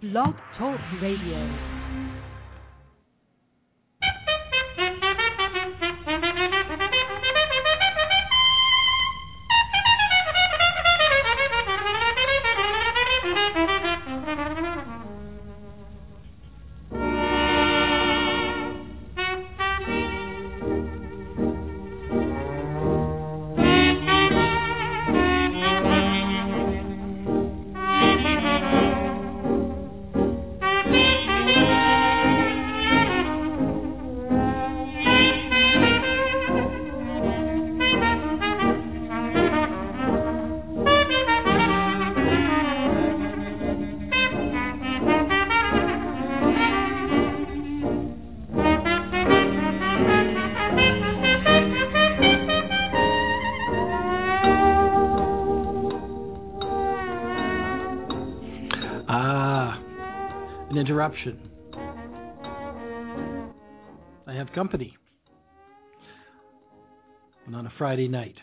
Blog Talk Radio. Interruption. I have company. And on a Friday night.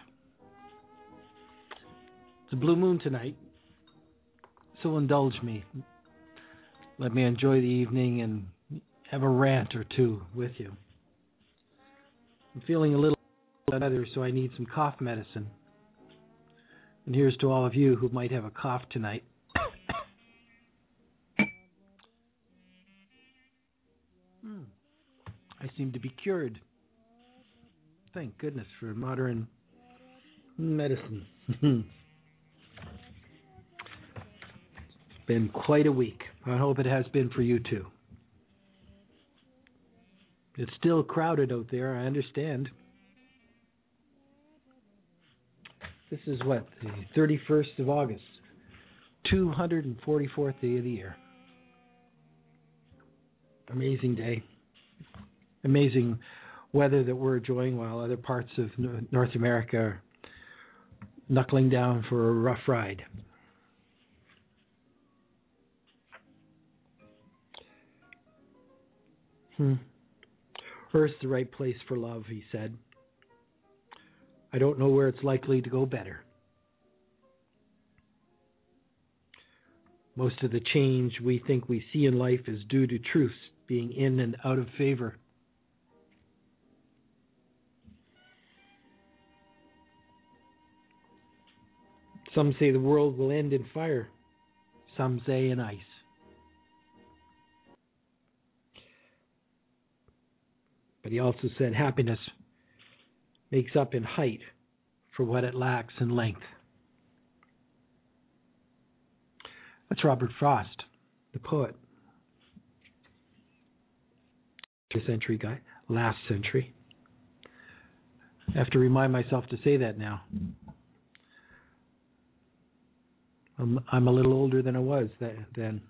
It's a blue moon tonight, so indulge me. Let me enjoy the evening and have a rant or two with you. I'm feeling a little better, so I need some cough medicine. And here's to all of you who might have a cough tonight. I seem to be cured. Thank goodness for modern medicine. It's been quite a week. I hope it has been for you too. It's still crowded out there, I understand. This is what, the 31st of August, 244th day of the year. Amazing day. Amazing weather that we're enjoying while other parts of North America are knuckling down for a rough ride. Earth's the right place for love, he said. I don't know where it's likely to go better. Most of the change we think we see in life is due to truths being in and out of favor. Some say the world will end in fire. Some say in ice. But he also said happiness makes up in height for what it lacks in length. That's Robert Frost, the poet. Century guy, last century. I have to remind myself to say that now. I'm a little older than I was then.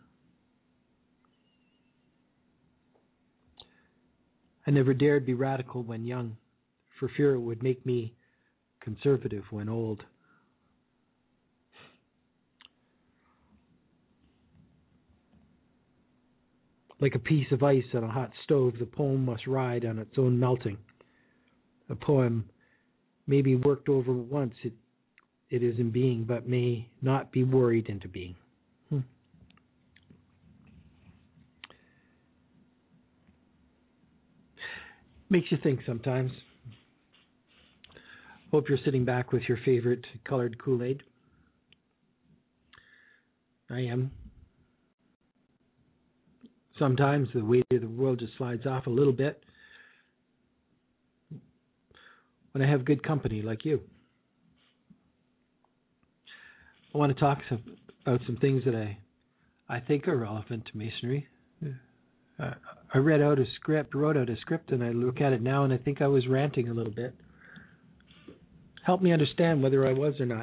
I never dared be radical when young, for fear it would make me conservative when old. Like a piece of ice on a hot stove, the poem must ride on its own melting. A poem may be worked over once it is in being, but may not be worried into being. Makes you think sometimes. Hope you're sitting back with your favorite colored Kool-Aid. I am. Sometimes the weight of the world just slides off a little bit when I have good company like you. I want to talk about some things that I think are relevant to Masonry. I wrote out a script, and I look at it now, and I think I was ranting a little bit. Help me understand whether I was or not.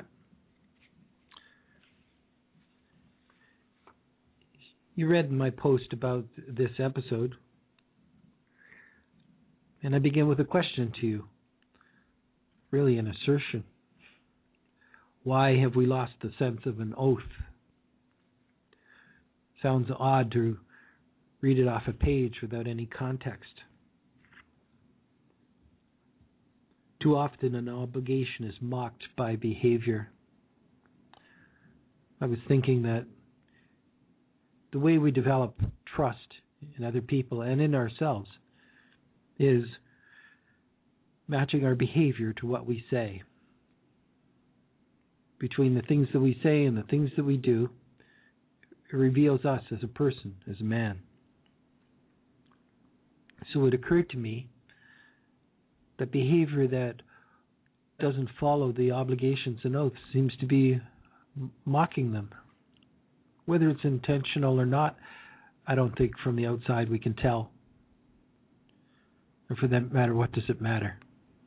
You read my post about this episode, and I begin with a question to you, really an assertion. Why have we lost the sense of an oath? Sounds odd to read it off a page without any context. Too often an obligation is mocked by behavior. I was thinking that the way we develop trust in other people and in ourselves is matching our behavior to what we say. Between the things that we say and the things that we do, it reveals us as a person, as a man. So it occurred to me that behavior that doesn't follow the obligations and oaths seems to be mocking them. Whether it's intentional or not, I don't think from the outside we can tell. Or for that matter, what does it matter?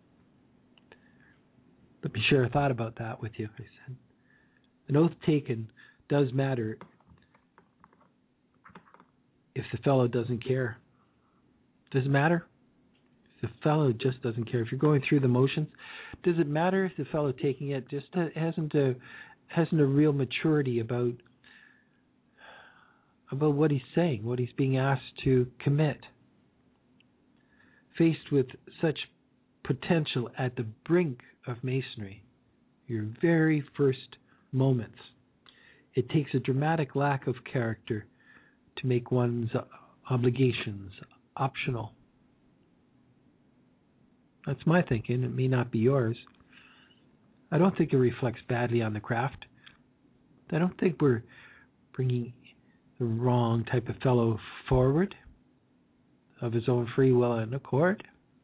Let me share a thought about that with you. I said, an oath taken does matter if the fellow doesn't care. Does it matter? If the fellow just doesn't care. If you're going through the motions, does it matter if the fellow taking it just hasn't a real maturity about what he's saying, what he's being asked to commit? Faced with such potential at the brink of masonry, your very first moments, it takes a dramatic lack of character to make one's obligations optional. That's my thinking. It may not be yours. I don't think it reflects badly on the craft. I don't think we're bringing the wrong type of fellow forward of his own free will and accord.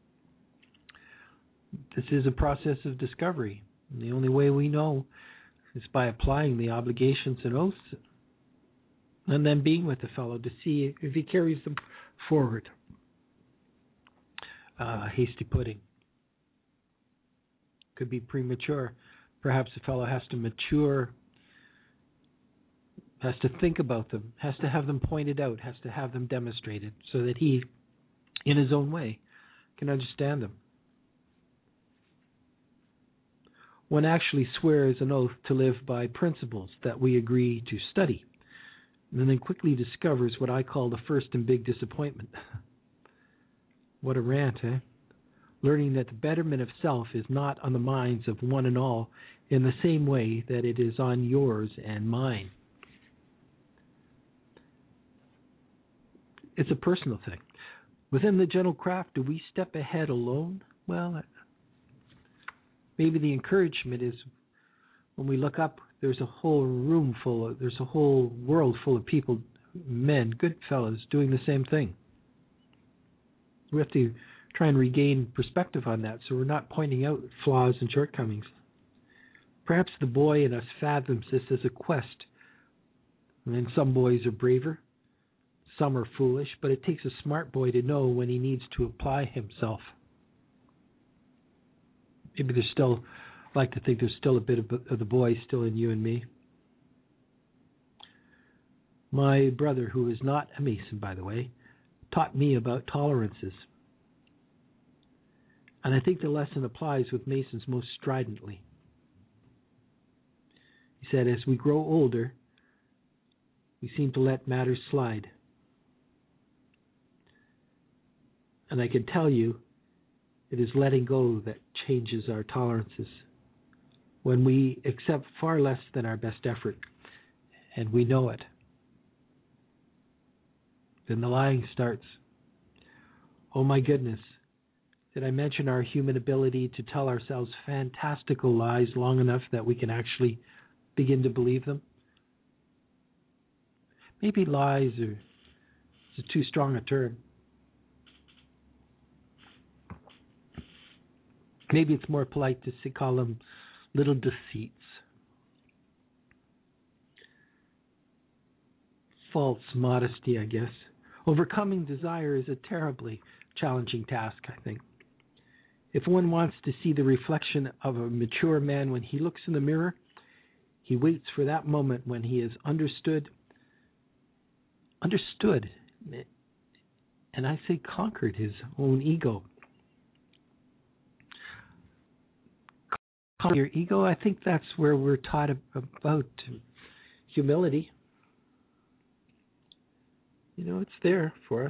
This is a process of discovery. And the only way we know is by applying the obligations and oaths and then being with the fellow to see if he carries them forward. Hasty pudding. Could be premature. Perhaps the fellow has to mature, has to think about them, has to have them pointed out, has to have them demonstrated so that he, in his own way, can understand them. One actually swears an oath to live by principles that we agree to study, and then quickly discovers what I call the first and big disappointment. What a rant, eh? Learning that the betterment of self is not on the minds of one and all in the same way that it is on yours and mine. It's a personal thing. Within the gentle craft, do we step ahead alone? Well, maybe the encouragement is when we look up, there's a whole there's a whole world full of people, men, good fellows, doing the same thing. We have to try and regain perspective on that so we're not pointing out flaws and shortcomings. Perhaps the boy in us fathoms this as a quest. And then some boys are braver, some are foolish, but it takes a smart boy to know when he needs to apply himself. Maybe there's still, I like to think there's still a bit of the boy still in you and me. My brother, who is not a Mason, by the way, taught me about tolerances. And I think the lesson applies with Masons most stridently. He said, as we grow older, we seem to let matters slide. And I can tell you, it is letting go that changes our tolerances. When we accept far less than our best effort, and we know it, then the lying starts. Oh my goodness, did I mention our human ability to tell ourselves fantastical lies long enough that we can actually begin to believe them? Maybe lies is too strong a term. Maybe it's more polite to call them little deceits. False modesty, I guess. Overcoming desire is a terribly challenging task, I think. If one wants to see the reflection of a mature man when he looks in the mirror, he waits for that moment when he is understood, and I say conquered his own ego. Conquer your ego, I think that's where we're taught about humility. You know, it's there for us.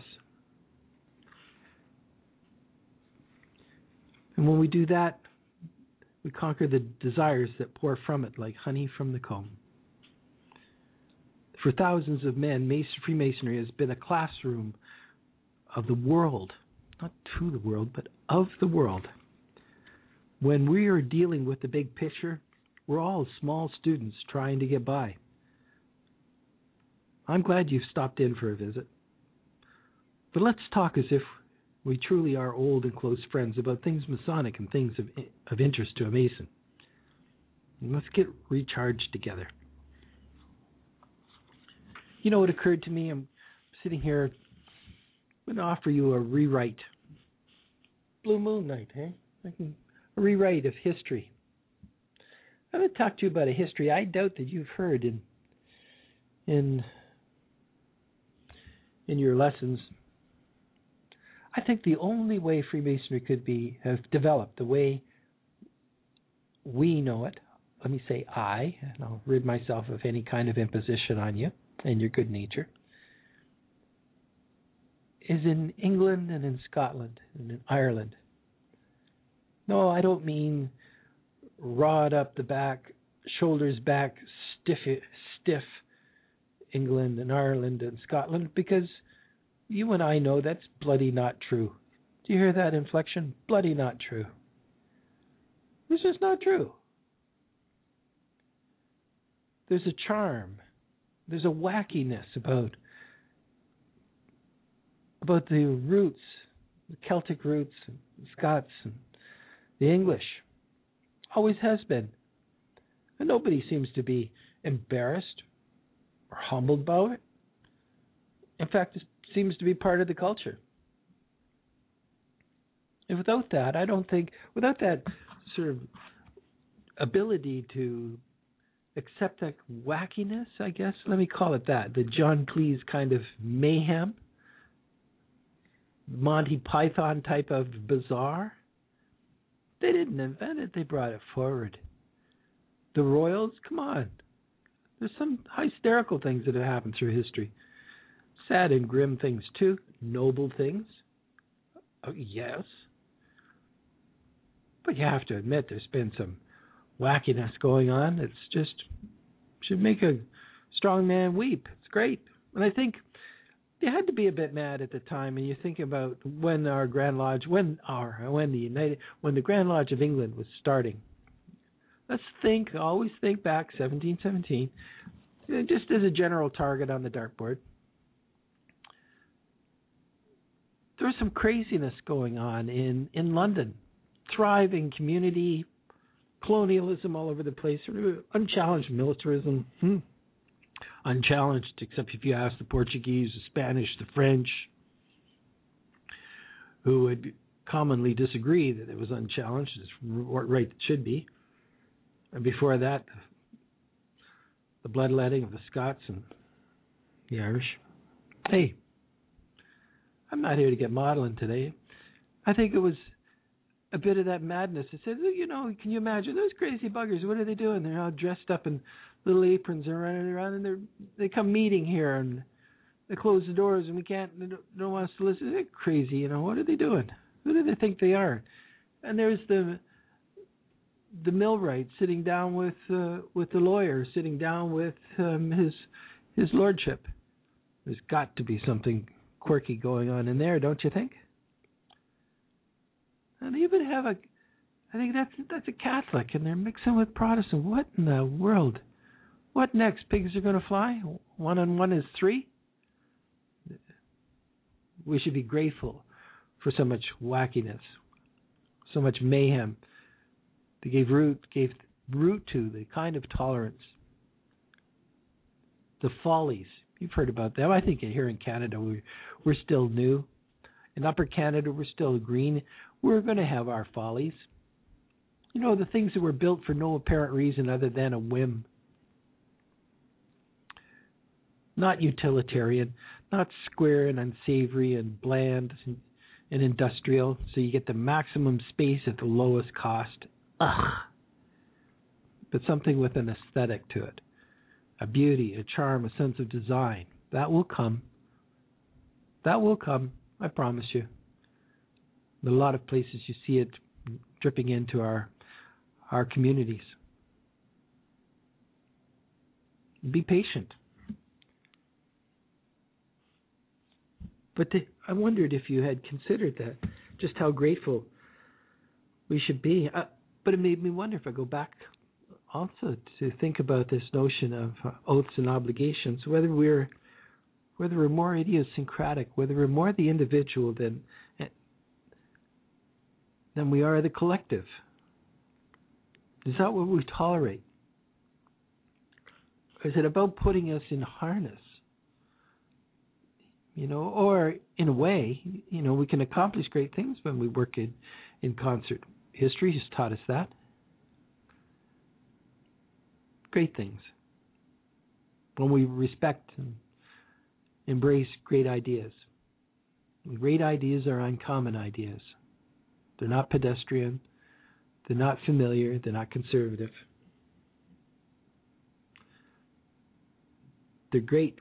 And when we do that, we conquer the desires that pour from it like honey from the comb. The For thousands of men, Freemasonry has been a classroom of the world, not to the world, but of the world. When we are dealing with the big picture, we're all small students trying to get by. I'm glad you've stopped in for a visit. But let's talk as if we truly are old and close friends about things Masonic and things of interest to a Mason. And let's get recharged together. You know what occurred to me? I'm sitting here. I'm going to offer you a rewrite. Blue Moon Night, eh? A rewrite of history. I'm going to talk to you about a history I doubt that you've heard in your lessons. I think the only way Freemasonry could have developed the way we know it, let me say I, and I'll rid myself of any kind of imposition on you and your good nature, is in England and in Scotland and in Ireland. No, I don't mean rod up the back, shoulders back, stiff England and Ireland and Scotland, because you and I know that's bloody not true. Do you hear that inflection? Bloody not true. This is not true. There's a charm. There's a wackiness about the roots, the Celtic roots, and the Scots, and the English. Always has been. And nobody seems to be embarrassed or humbled by it. In fact, it seems to be part of the culture. And without that, without that sort of ability to accept that wackiness, I guess, let me call it that, the John Cleese kind of mayhem, Monty Python type of bizarre. They didn't invent it, they brought it forward. The royals, come on. There's some hysterical things that have happened through history. Sad and grim things too. Noble things. Oh, yes. But you have to admit there's been some wackiness going on. It's just should make a strong man weep. It's great. And I think they had to be a bit mad at the time. And you think about when our Grand Lodge, when the Grand Lodge of England was starting. Let's always think back, 1717, just as a general target on the dartboard. There was some craziness going on in London. Thriving community, colonialism all over the place, unchallenged militarism, unchallenged except if you ask the Portuguese, the Spanish, the French, who would commonly disagree that it was unchallenged. It's what right it should be. And before that, the bloodletting of the Scots and the Irish. Hey, I'm not here to get maudlin today. I think it was a bit of that madness. It said, can you imagine those crazy buggers? What are they doing? They're all dressed up in little aprons and running around, and they come meeting here, and they close the doors, and they don't want us to listen. They're crazy, What are they doing? Who do they think they are? And there's the millwright sitting down with the lawyer, sitting down with his lordship. There's got to be something quirky going on in there, don't you think? And they even have I think that's a Catholic, and they're mixing with Protestant. What in the world? What next? Pigs are going to fly? 1 and 1 is 3? We should be grateful for so much wackiness, so much mayhem. They gave root to the kind of tolerance, the follies. You've heard about them. I think here in Canada we're still new. In Upper Canada we're still green. We're going to have our follies. The things that were built for no apparent reason other than a whim. Not utilitarian, not square and unsavory and bland and industrial, so you get the maximum space at the lowest cost. Ugh. But something with an aesthetic to it. A beauty, a charm, a sense of design. That will come. That will come, I promise you. In a lot of places you see it dripping into our communities. Be patient. But I wondered if you had considered that, just how grateful we should be. But it made me wonder, if I go back also to think about this notion of oaths and obligations, whether we're more idiosyncratic, whether we're more the individual than we are the collective. Is that what we tolerate? Is it about putting us in harness? Or in a way, we can accomplish great things when we work in concert. History has taught us that. Great things. When we respect and embrace great ideas. Great ideas are uncommon ideas. They're not pedestrian. They're not familiar. They're not conservative. They're great.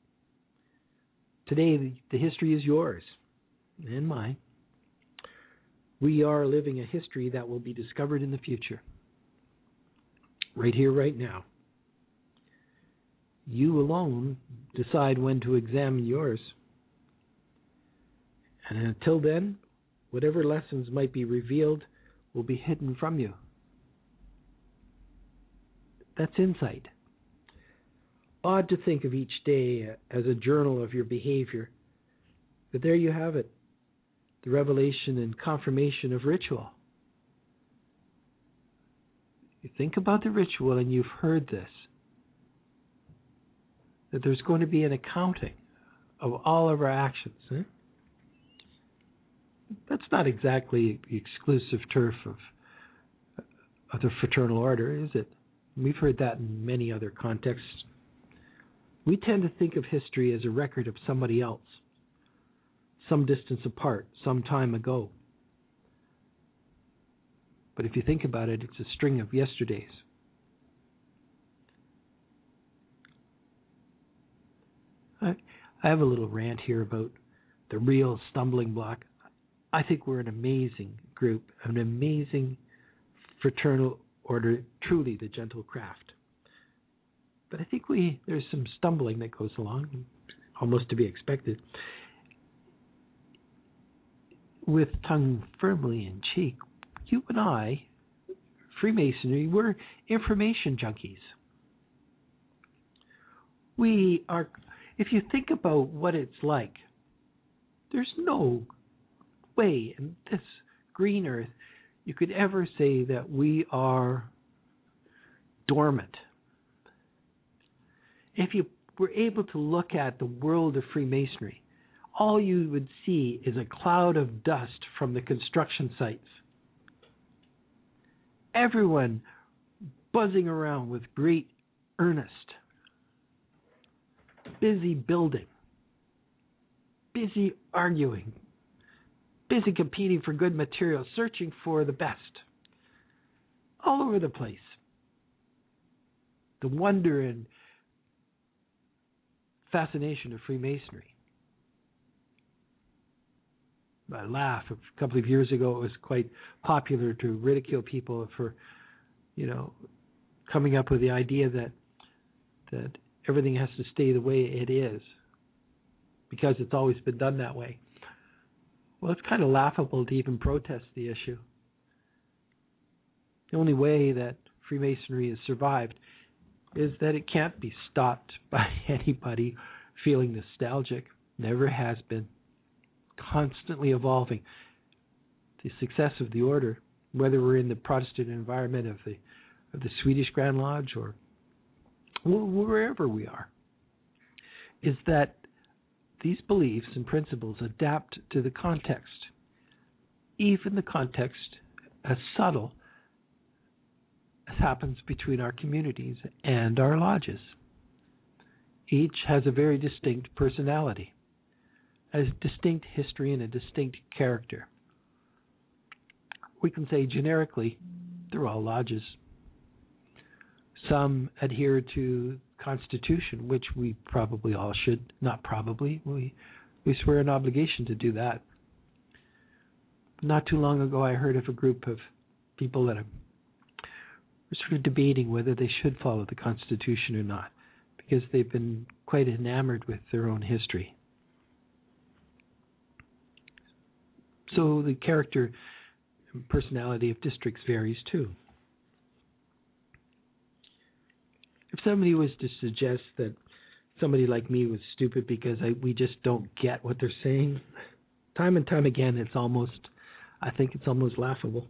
Today, the history is yours and mine. We are living a history that will be discovered in the future. Right here, right now. You alone decide when to examine yours. And until then, whatever lessons might be revealed will be hidden from you. That's insight. Odd to think of each day as a journal of your behavior. But there you have it. The revelation and confirmation of ritual. You think about the ritual and you've heard this. That there's going to be an accounting of all of our actions. That's not exactly the exclusive turf of the fraternal order, is it? We've heard that in many other contexts. We tend to think of history as a record of somebody else, some distance apart, some time ago. But if you think about it, it's a string of yesterdays. I have a little rant here about the real stumbling block. I think we're an amazing group, an amazing fraternal order, truly the gentle craft. But I think there's some stumbling that goes along, almost to be expected. With tongue firmly in cheek, you and I, Freemasonry, we're information junkies. We are, if you think about what it's like, there's no way in this green earth you could ever say that we are dormant. If you were able to look at the world of Freemasonry, all you would see is a cloud of dust from the construction sites. Everyone buzzing around with great earnest, busy building, busy arguing, busy competing for good material, searching for the best, all over the place. The wonder and fascination of Freemasonry. I laugh. A couple of years ago, it was quite popular to ridicule people for, coming up with the idea that everything has to stay the way it is because it's always been done that way. Well, it's kind of laughable to even protest the issue. The only way that Freemasonry has survived is that it can't be stopped by anybody feeling nostalgic. Never has been. Constantly evolving. The success of the order, whether we're in the Protestant environment of the Swedish Grand Lodge or wherever we are, is that these beliefs and principles adapt to the context, even the context as subtle as happens between our communities and our lodges. Each has a very distinct personality, a distinct history, and a distinct character. We can say generically, they're all lodges. Some adhere to Constitution, which we probably all should. Not probably. We swear an obligation to do that. Not too long ago, I heard of a group of people that were sort of debating whether they should follow the Constitution or not, because they've been quite enamored with their own history. So the character and personality of districts varies too. If somebody was to suggest that somebody like me was stupid because we just don't get what they're saying, time and time again, I think it's almost laughable.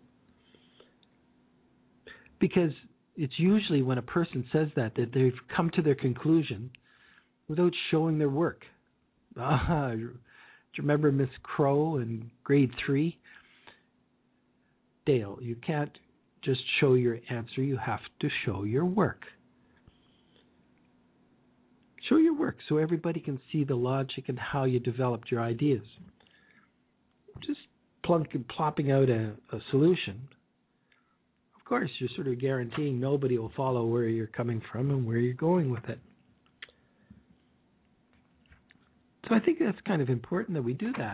Because it's usually when a person says that they've come to their conclusion without showing their work. Do you remember Miss Crow in grade 3? Dale, you can't just show your answer, you have to show your work. Show your work so everybody can see the logic and how you developed your ideas. Just plopping out a solution. Of course, you're sort of guaranteeing nobody will follow where you're coming from and where you're going with it. So I think that's kind of important that we do that.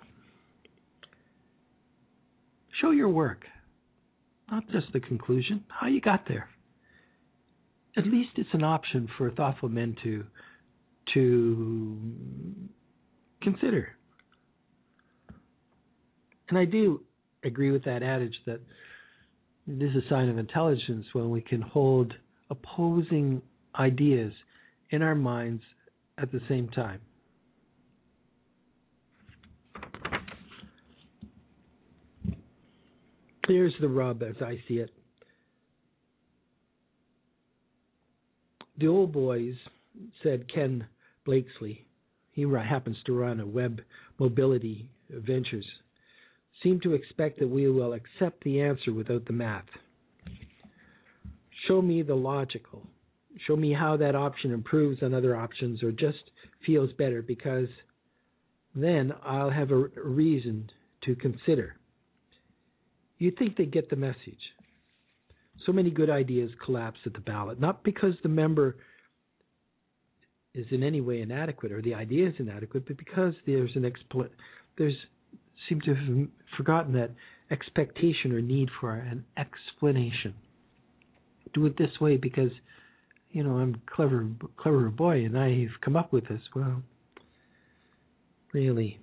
Show your work, not just the conclusion, how you got there. At least it's an option for thoughtful men to consider. And I do agree with that adage that it is a sign of intelligence when we can hold opposing ideas in our minds at the same time. Here's the rub as I see it. The old boys, said Ken Blakesley, he happens to run a web mobility ventures, seem to expect that we will accept the answer without the math. Show me the logical. Show me how that option improves on other options or just feels better, because then I'll have a reason to consider. You'd think they get the message. So many good ideas collapse at the ballot, not because the member is in any way inadequate or the idea is inadequate, but because there's seem to have forgotten that expectation or need for an explanation. Do it this way because, I'm a clever boy and I've come up with this. Well, really.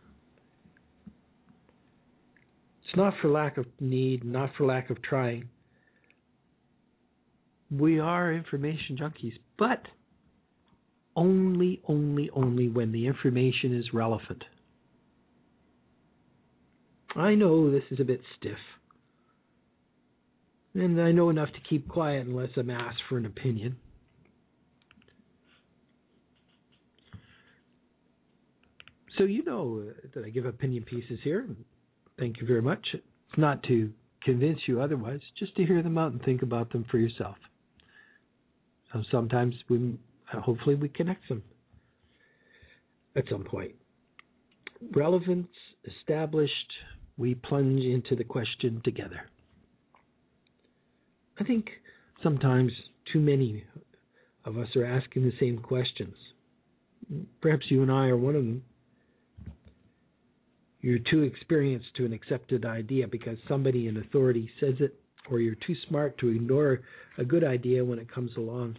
It's not for lack of need, not for lack of trying. We are information junkies, but only when the information is relevant. I know this is a bit stiff, and I know enough to keep quiet unless I'm asked for an opinion. So that I give opinion pieces here. Thank you very much. It's not to convince you otherwise, just to hear them out and think about them for yourself. So sometimes hopefully we connect them at some point. Relevance established, we plunge into the question together. I think sometimes too many of us are asking the same questions. Perhaps you and I are one of them. You're too experienced to an accepted idea because somebody in authority says it, or you're too smart to ignore a good idea when it comes along.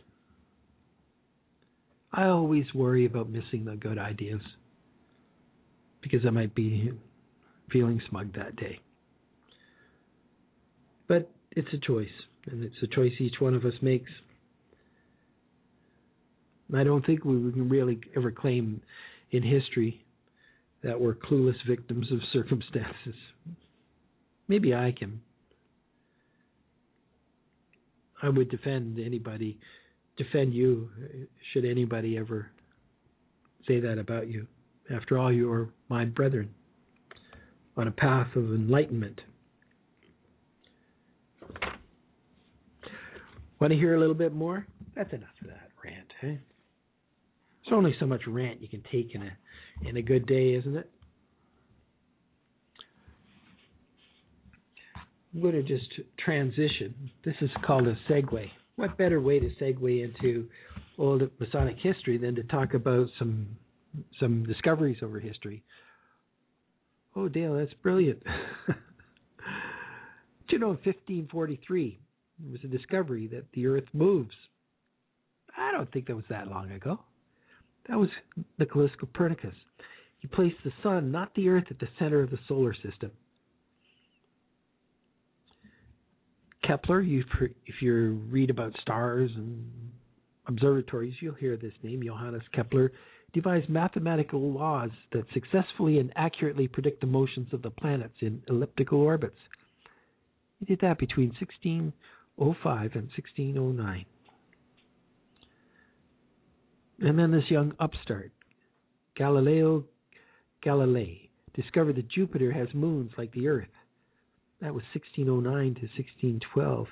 I always worry about missing the good ideas because I might be feeling smug that day. But it's a choice, and it's a choice each one of us makes. I don't think we can really ever claim in history that we're clueless victims of circumstances. Maybe I can. I would defend you, should anybody ever say that about you. After all, you are my brethren on a path of enlightenment. Want to hear a little bit more? That's enough of that rant, eh? There's only so much rant you can take in a good day, isn't it? I'm going to just transition. This is called a segue. What better way to segue into old Masonic history than to talk about some discoveries over history? Oh, Dale, that's brilliant. In 1543, there was a discovery that the Earth moves. I don't think that was that long ago. That was Nicholas Copernicus. He placed the sun, not the Earth, at the center of the solar system. Kepler, if you read about stars and observatories, you'll hear this name. Johannes Kepler devised mathematical laws that successfully and accurately predict the motions of the planets in elliptical orbits. He did that between 1605 and 1609. And then this young upstart, Galileo Galilei, discovered that Jupiter has moons like the Earth. That was 1609 to 1612.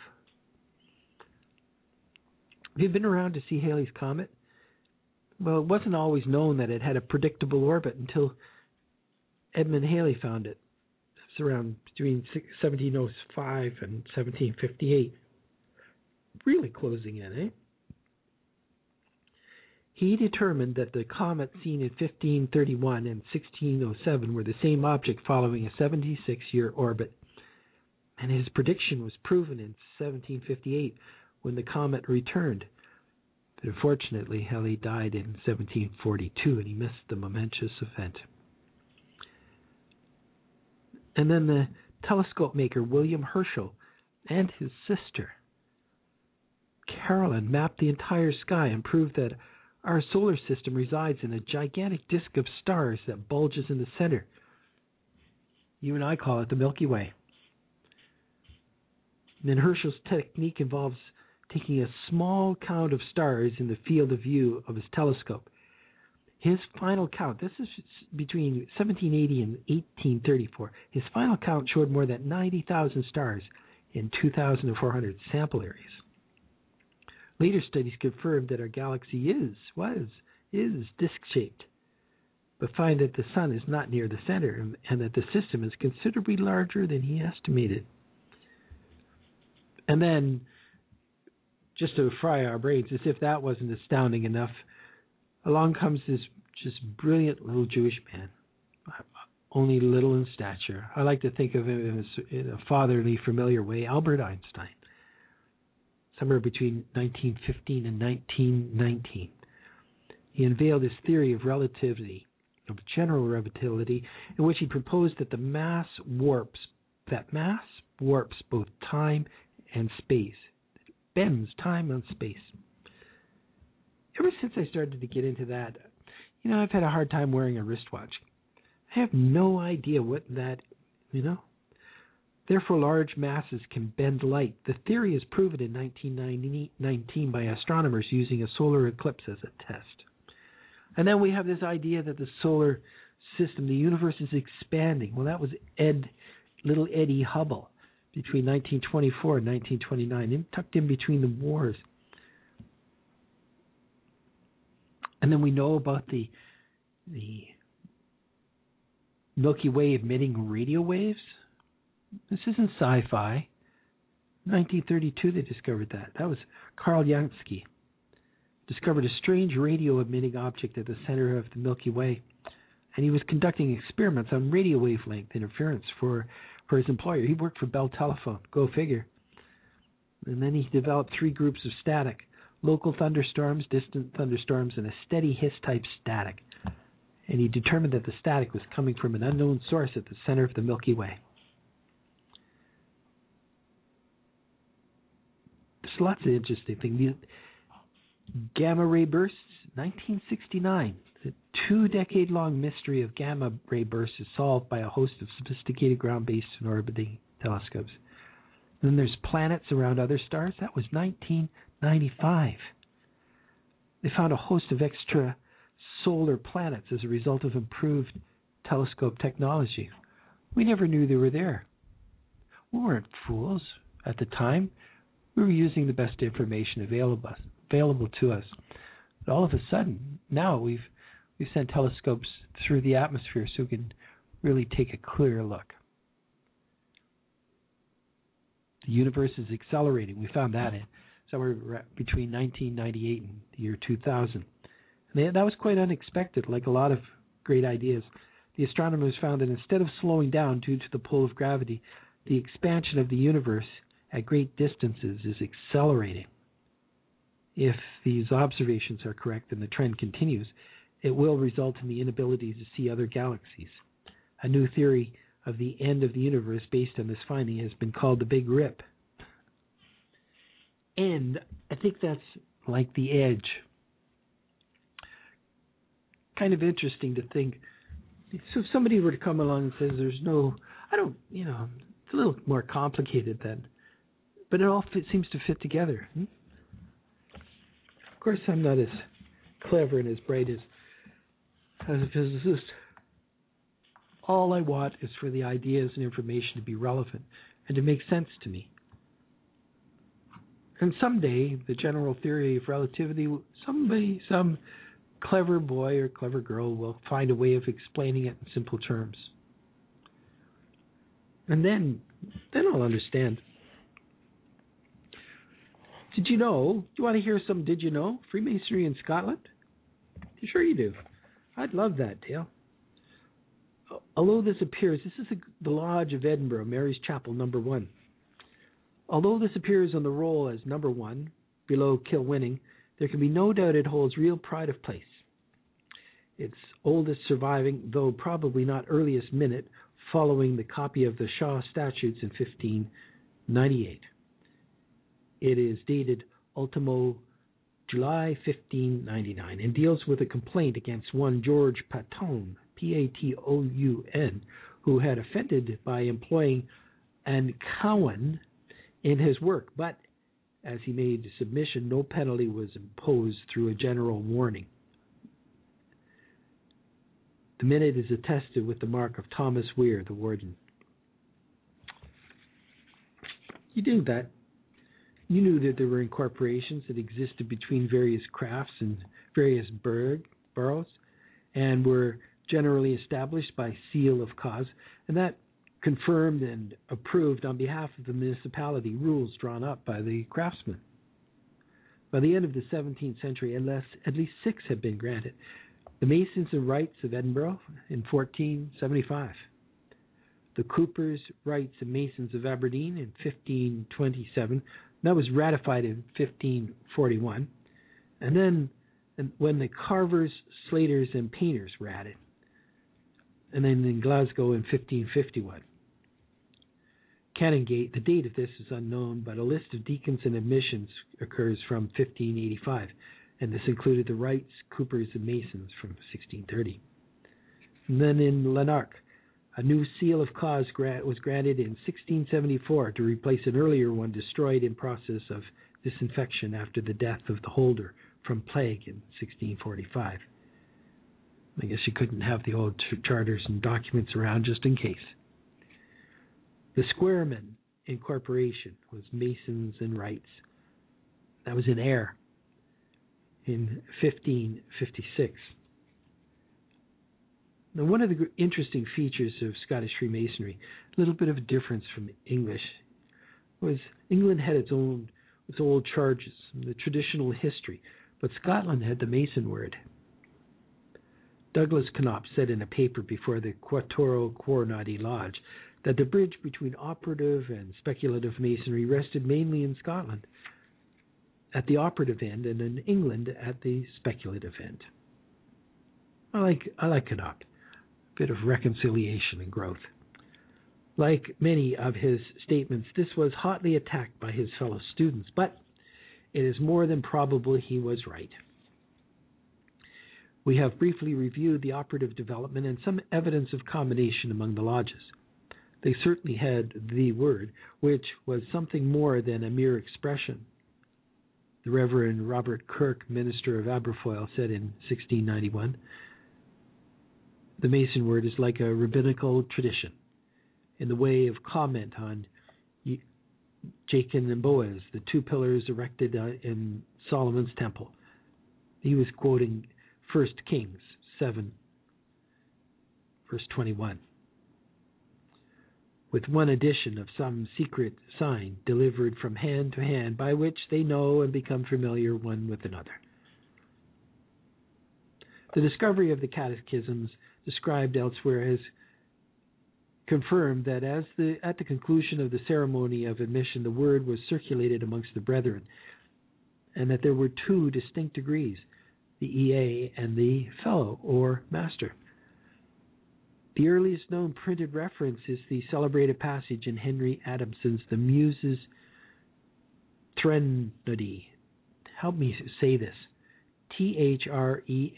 Have you been around to see Halley's Comet? Well, it wasn't always known that it had a predictable orbit until Edmund Halley found it. It's around between 1705 and 1758. Really closing in, eh? He determined that the comet seen in 1531 and 1607 were the same object following a 76-year orbit. And his prediction was proven in 1758 when the comet returned. But unfortunately, Halley died in 1742 and he missed the momentous event. And then the telescope maker William Herschel and his sister Caroline mapped the entire sky and proved that our solar system resides in a gigantic disk of stars that bulges in the center. You and I call it the Milky Way. And then Herschel's technique involves taking a small count of stars in the field of view of his telescope. His final count, this is between 1780 and 1834, his final count showed more than 90,000 stars in 2,400 sample areas. Later studies confirmed that our galaxy is disc-shaped, but find that the sun is not near the center and that the system is considerably larger than he estimated. And then, just to fry our brains, as if that wasn't astounding enough, along comes this just brilliant little Jewish man, only little in stature. I like to think of him as, in a fatherly, familiar way, Albert Einstein. Somewhere between 1915 and 1919. He unveiled his theory of relativity, of general relativity, in which he proposed that mass warps both time and space. It bends time and space. Ever since I started to get into that, I've had a hard time wearing a wristwatch. I have no idea what that, Therefore, large masses can bend light. The theory is proven in 1919 by astronomers using a solar eclipse as a test. And then we have this idea that the solar system, the universe, is expanding. Well, that was little Eddie Hubble between 1924 and 1929, tucked in between the wars. And then we know about the Milky Way emitting radio waves. This isn't sci-fi. 1932 they discovered that. That was Carl Jansky. Discovered a strange radio-emitting object at the center of the Milky Way. And he was conducting experiments on radio wavelength interference for his employer. He worked for Bell Telephone. Go figure. And then he developed 3 groups of static. Local thunderstorms, distant thunderstorms, and a steady hiss-type static. And he determined that the static was coming from an unknown source at the center of the Milky Way. There's lots of interesting things. Gamma ray bursts, 1969. The 2-decade-long mystery of gamma ray bursts is solved by a host of sophisticated ground-based and orbiting telescopes. And then there's planets around other stars. That was 1995. They found a host of extra-solar planets as a result of improved telescope technology. We never knew they were there. We weren't fools at the time. We were using the best information available to us. But all of a sudden, now we've sent telescopes through the atmosphere so we can really take a clear look. The universe is accelerating. We found that in somewhere between 1998 and the year 2000. And that was quite unexpected, like a lot of great ideas. The astronomers found that instead of slowing down due to the pull of gravity, the expansion of the universe at great distances is accelerating. If these observations are correct and the trend continues, it will result in the inability to see other galaxies. A new theory of the end of the universe based on this finding has been called the Big Rip. And I think that's like the edge. Kind of interesting to think. So if somebody were to come along and says there's no, it's a little more complicated then. But it all seems to fit together. Of course, I'm not as clever and as bright as a physicist. All I want is for the ideas and information to be relevant and to make sense to me. And someday, the general theory of relativity, some clever boy or clever girl will find a way of explaining it in simple terms. And then I'll understand. Did you know? Do you want to hear some did you know? Freemasonry in Scotland? Sure you do. I'd love that, Dale. Although this appears, this is the Lodge of Edinburgh, Mary's Chapel, number 1. Although this appears on the roll as number 1, below Kilwinning, there can be no doubt it holds real pride of place. Its oldest surviving, though probably not earliest minute, following the copy of the Shaw Statutes in 1598. It is dated ultimo July 1599 and deals with a complaint against one George Patone, Patoun, who had offended by employing an Cowan in his work, but as he made submission, no penalty was imposed through a general warning. The minute is attested with the mark of Thomas Weir, the warden. You knew that. You knew that there were incorporations that existed between various crafts and various boroughs and were generally established by seal of cause, and that confirmed and approved on behalf of the municipality rules drawn up by the craftsmen. By the end of the 17th century, at least 6 had been granted. The Masons and Wrights of Edinburgh in 1475. The Coopers, Wrights, and Masons of Aberdeen in 1527. That was ratified in 1541. And then when the Carvers, Slaters, and Painters were added. And then in Glasgow in 1551. Canongate, the date of this is unknown, but a list of deacons and admissions occurs from 1585, and this included the Wrights, Coopers, and Masons from 1630. And then in Lanark, a new seal of cause was granted in 1674 to replace an earlier one destroyed in process of disinfection after the death of the holder from plague in 1645. I guess you couldn't have the old charters and documents around just in case. The Squareman Incorporation was Masons and Wrights. That was in Ayr in 1556. Now, one of the interesting features of Scottish Freemasonry, a little bit of a difference from English, was England had its old charges, the traditional history, but Scotland had the Mason word. Douglas Knopp said in a paper before the Quattro Coronati Lodge that the bridge between operative and speculative masonry rested mainly in Scotland at the operative end and in England at the speculative end. I like Knopp. A bit of reconciliation and growth. Like many of his statements, this was hotly attacked by his fellow students, but it is more than probable he was right. We have briefly reviewed the operative development and some evidence of combination among the lodges. They certainly had the word, which was something more than a mere expression. The Reverend Robert Kirk, minister of Aberfoyle, said in 1691, the Mason word is like a rabbinical tradition in the way of comment on Jachin and Boaz, the 2 pillars erected in Solomon's temple. He was quoting 1 Kings 7, verse 21. With one addition of some secret sign delivered from hand to hand by which they know and become familiar one with another. The discovery of the catechisms described elsewhere has confirmed that at the conclusion of the ceremony of admission, the word was circulated amongst the brethren, and that there were 2 distinct degrees, the EA, and the Fellow or Master. The earliest known printed reference is the celebrated passage in Henry Adamson's The Muses Threnody. Help me say this. Threnody.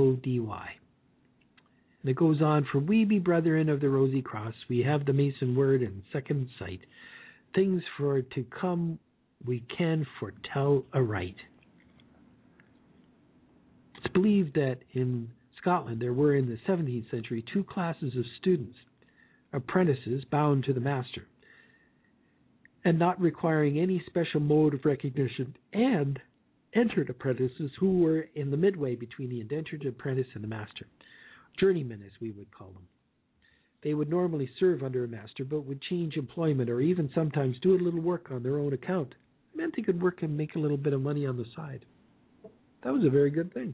And it goes on, for we be brethren of the rosy cross, we have the Mason word and second sight. Things for to come we can foretell aright. It's believed that in Scotland there were in the 17th century two classes of students, apprentices bound to the master, and not requiring any special mode of recognition, and entered apprentices who were in the midway between the indentured apprentice and the master. Journeymen, as we would call them. They would normally serve under a master, but would change employment or even sometimes do a little work on their own account. It meant they could work and make a little bit of money on the side. That was a very good thing.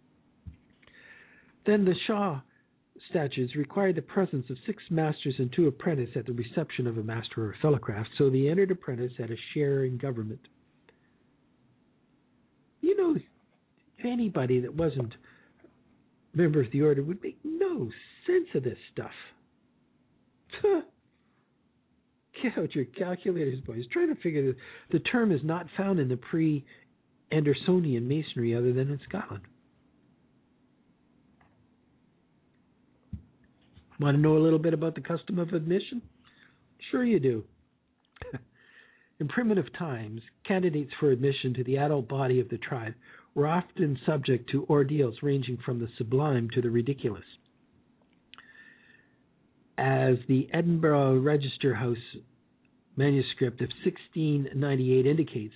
Then the Shaw statutes required the presence of 6 masters and 2 apprentices at the reception of a master or fellowcraft, so the entered apprentice had a share in government. You know, anybody that wasn't a member of the order would make no sense of this stuff. Get out your calculators, boys. Try to figure it. The term is not found in the pre-Andersonian masonry other than in Scotland. Want to know a little bit about the custom of admission? Sure you do. In primitive times, candidates for admission to the adult body of the tribe were often subject to ordeals ranging from the sublime to the ridiculous. As the Edinburgh Register House manuscript of 1698 indicates,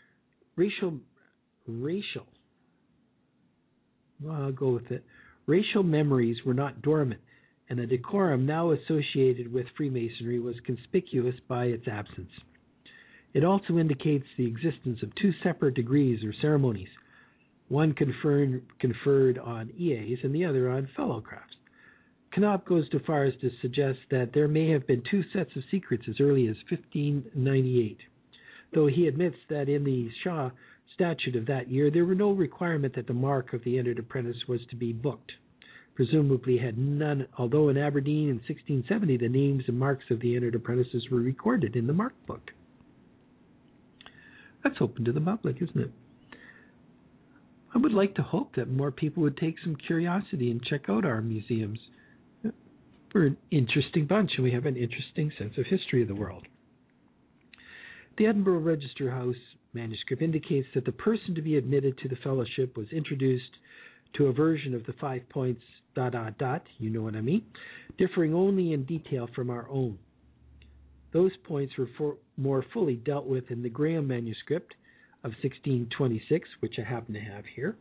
racial memories were not dormant, and the decorum now associated with Freemasonry was conspicuous by its absence. It also indicates the existence of 2 separate degrees or ceremonies, one conferred on EAs and the other on fellowcrafts. Knopp goes so far as to suggest that there may have been 2 sets of secrets as early as 1598, though he admits that in the Shaw statute of that year there were no requirement that the mark of the entered apprentice was to be booked. Presumably had none, although in Aberdeen in 1670 the names and marks of the entered apprentices were recorded in the mark book. That's open to the public, isn't it? I would like to hope that more people would take some curiosity and check out our museums. We're an interesting bunch, and we have an interesting sense of history of the world. The Edinburgh Register House manuscript indicates that the person to be admitted to the fellowship was introduced to a version of the 5 points ... you know what I mean, differing only in detail from our own. Those points were more fully dealt with in the Graham manuscript of 1626, which I happen to have here.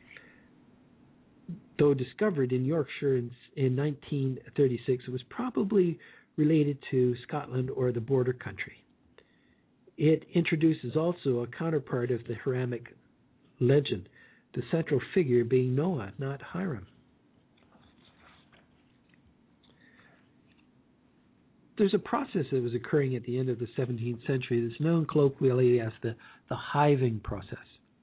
Though discovered in Yorkshire in 1936, it was probably related to Scotland or the border country. It introduces also a counterpart of the Hiramic legend, the central figure being Noah, not Hiram. There's a process that was occurring at the end of the 17th century that's known colloquially as the hiving process.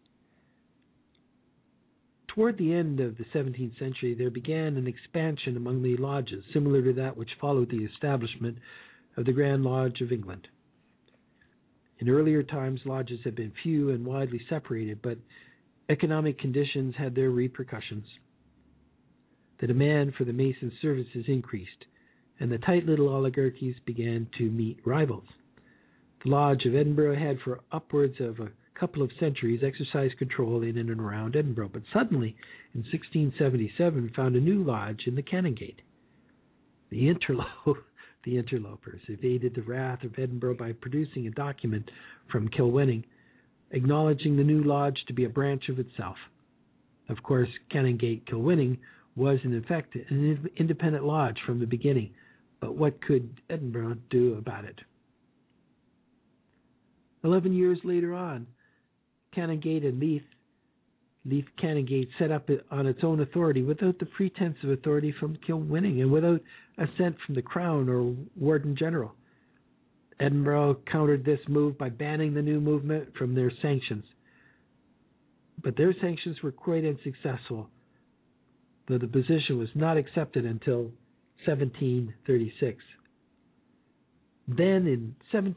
Toward the end of the 17th century, there began an expansion among the lodges, similar to that which followed the establishment of the Grand Lodge of England. In earlier times, lodges had been few and widely separated, but economic conditions had their repercussions. The demand for the Mason services increased, and the tight little oligarchies began to meet rivals. The Lodge of Edinburgh had for upwards of a couple of centuries exercised control in and around Edinburgh, but suddenly, in 1677, found a new lodge in the Canongate. The interlopers evaded the wrath of Edinburgh by producing a document from Kilwinning, acknowledging the new lodge to be a branch of itself. Of course, Canongate Kilwinning was in effect an independent lodge from the beginning, but what could Edinburgh do about it? 11 years later on, Canongate and Leith Canongate set up on its own authority without the pretense of authority from Kilwinning and without assent from the Crown or Warden General. Edinburgh countered this move by banning the new movement from their sanctions. but their sanctions were quite unsuccessful, though the position was not accepted until 1736. Then in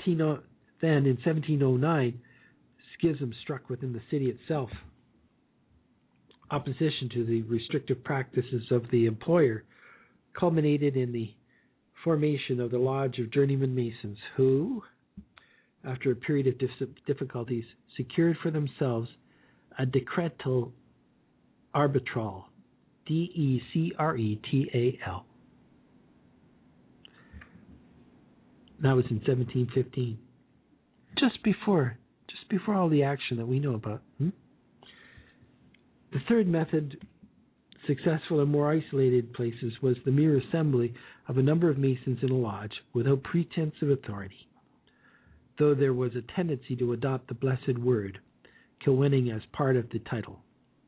1709, schism struck within the city itself. Opposition to the restrictive practices of the employer culminated in the formation of the Lodge of Journeyman Masons, who, after a period of difficulties, secured for themselves a decretal arbitral, Decretal. That was in 1715, just before all the action that we know about. The third method, successful in more isolated places, was the mere assembly of a number of Masons in a lodge without pretense of authority, though there was a tendency to adopt the blessed word, Kilwinning, as part of the title.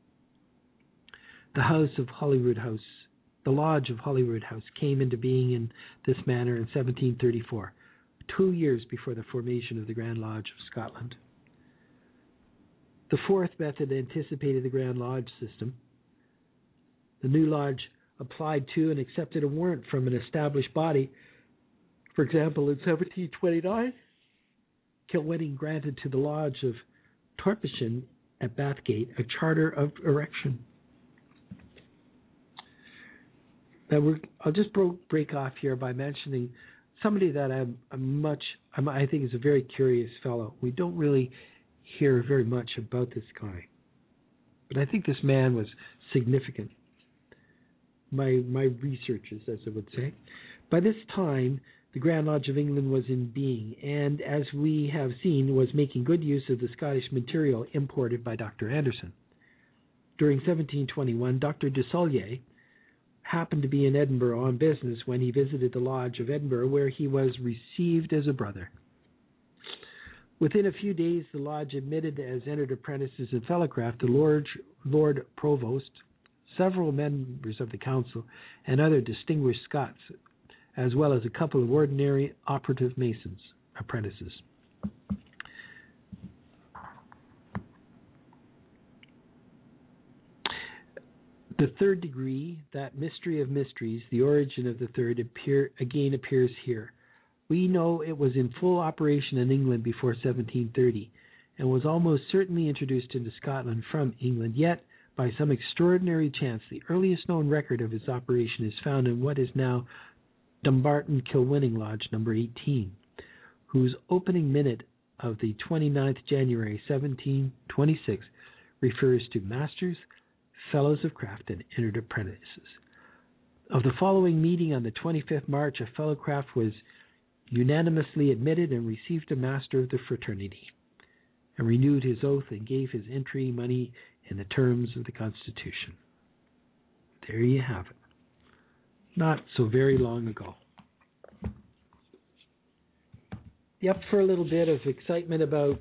The Lodge of Holyrood House came into being in this manner in 1734, 2 years before the formation of the Grand Lodge of Scotland. The fourth method anticipated the Grand Lodge system. The new lodge applied to and accepted a warrant from an established body. For example, in 1729, Kilwinning granted to the Lodge of Torpishin at Bathgate a charter of erection. Now I'll just break off here by mentioning somebody that I think is a very curious fellow. We don't really hear very much about this guy, but I think this man was significant. My researches, as I would say. By this time, the Grand Lodge of England was in being, and as we have seen, was making good use of the Scottish material imported by Dr. Anderson. During 1721, Dr. de Saulier happened to be in Edinburgh on business when he visited the Lodge of Edinburgh, where he was received as a brother. Within a few days, the lodge admitted as entered apprentices and fellowcraft the Lord Provost, several members of the council, and other distinguished Scots, as well as a couple of ordinary operative Masons, apprentices. The third degree, that mystery of mysteries, the origin of the third, appears here. We know it was in full operation in England before 1730, and was almost certainly introduced into Scotland from England, yet by some extraordinary chance, the earliest known record of its operation is found in what is now Dumbarton Kilwinning Lodge number 18, whose opening minute of the 29th January 1726 refers to masters, fellows of craft, and entered apprentices. Of the following meeting on the 25th March, a fellow craft was unanimously admitted and received a master of the fraternity, and renewed his oath and gave his entry money in the terms of the Constitution. There you have it. Not so very long ago. You up for a little bit of excitement about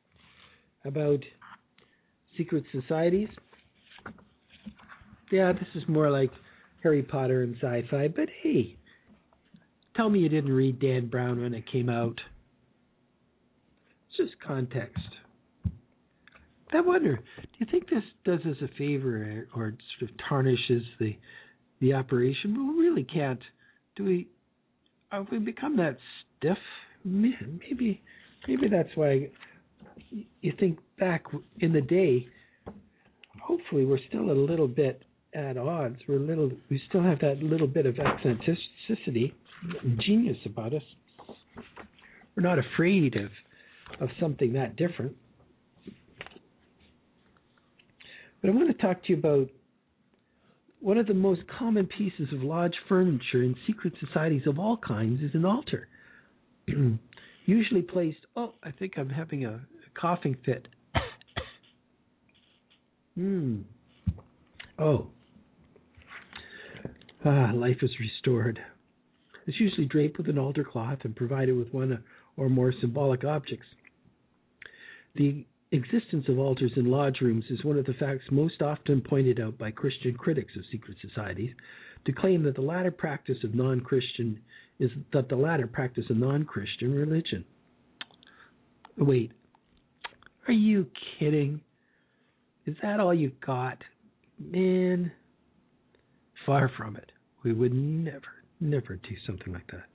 secret societies? Yeah, this is more like Harry Potter and sci-fi, but hey, tell me you didn't read Dan Brown when it came out. It's just context. I wonder, do you think this does us a favor or sort of tarnishes the operation? Well, we really can't. Have we become that stiff? Maybe that's why you think back in the day. Hopefully, we're still a little bit at odds. We still have that little bit of eccentricity, genius about us. We're not afraid of something that different. But I want to talk to you about one of the most common pieces of lodge furniture in secret societies of all kinds is an altar. Usually placed, I think I'm having a coughing fit. Life is restored. It's usually draped with an altar cloth and provided with one or more symbolic objects. The existence of altars in lodge rooms is one of the facts most often pointed out by Christian critics of secret societies, to claim that the latter practice a non-Christian religion. Wait, are you kidding? Is that all you got? Man, far from it. We would never do something like that.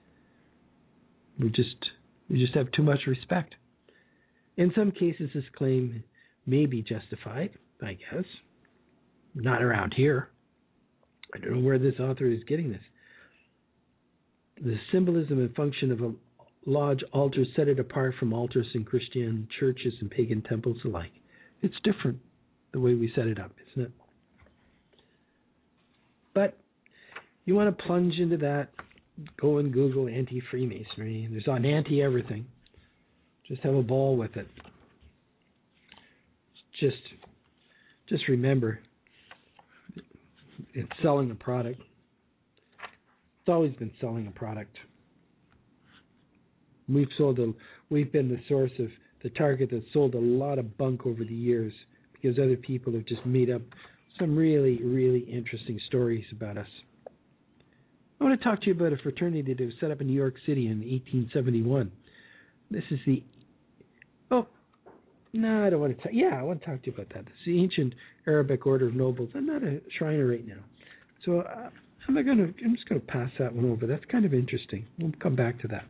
We just have too much respect. In some cases, this claim may be justified, I guess. Not around here. I don't know where this author is getting this. The symbolism and function of a lodge altar set it apart from altars in Christian churches and pagan temples alike. It's different the way we set it up, isn't it? But you want to plunge into that, go and Google anti-Freemasonry. There's on anti-everything. Just have a ball with it. Just remember, it's selling a product. It's always been selling a product. We've been the source of the target that sold a lot of bunk over the years because other people have just made up some really, really interesting stories about us. I want to talk to you about a fraternity that was set up in New York City in 1871. This is the... Oh, no, I don't want to talk... Yeah, I want to talk to you about that. It's the Ancient Arabic Order of Nobles. I'm not a Shriner right now. So I'm just going to pass that one over. That's kind of interesting. We'll come back to that.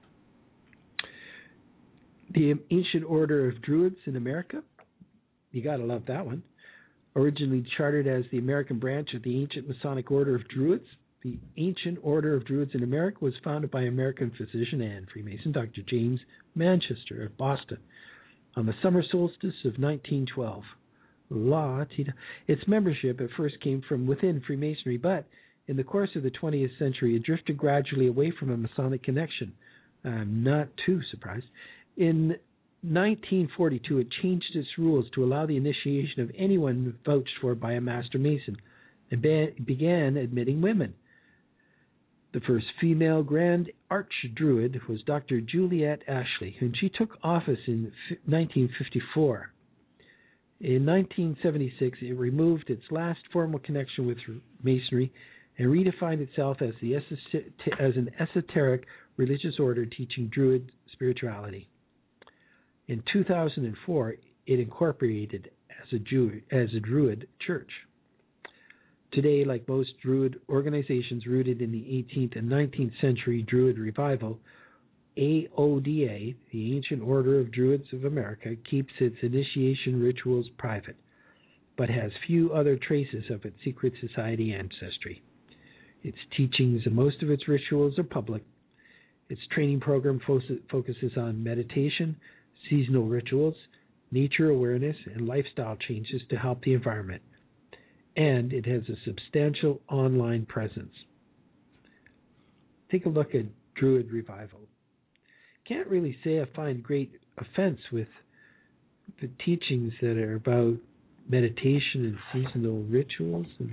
The Ancient Order of Druids in America. You got to love that one. Originally chartered as the American branch of the Ancient Masonic Order of Druids, the Ancient Order of Druids in America was founded by American physician and Freemason Dr. James Manchester of Boston on the summer solstice of 1912. Its membership at first came from within Freemasonry, but in the course of the 20th century, it drifted gradually away from a Masonic connection. I'm not too surprised. In 1942, it changed its rules to allow the initiation of anyone vouched for by a Master Mason and began admitting women. The first female Grand Archdruid was Dr. Juliet Ashley, and she took office in 1954. In 1976, it removed its last formal connection with Masonry and redefined itself as an esoteric religious order teaching Druid spirituality. In 2004, it incorporated as a Druid church. Today, like most Druid organizations rooted in the 18th and 19th century Druid revival, AODA, the Ancient Order of Druids of America, keeps its initiation rituals private, but has few other traces of its secret society ancestry. Its teachings and most of its rituals are public. Its training program focuses on meditation, seasonal rituals, nature awareness, and lifestyle changes to help the environment. And it has a substantial online presence. Take a look at Druid Revival. Can't really say I find great offense with the teachings that are about meditation and seasonal rituals. And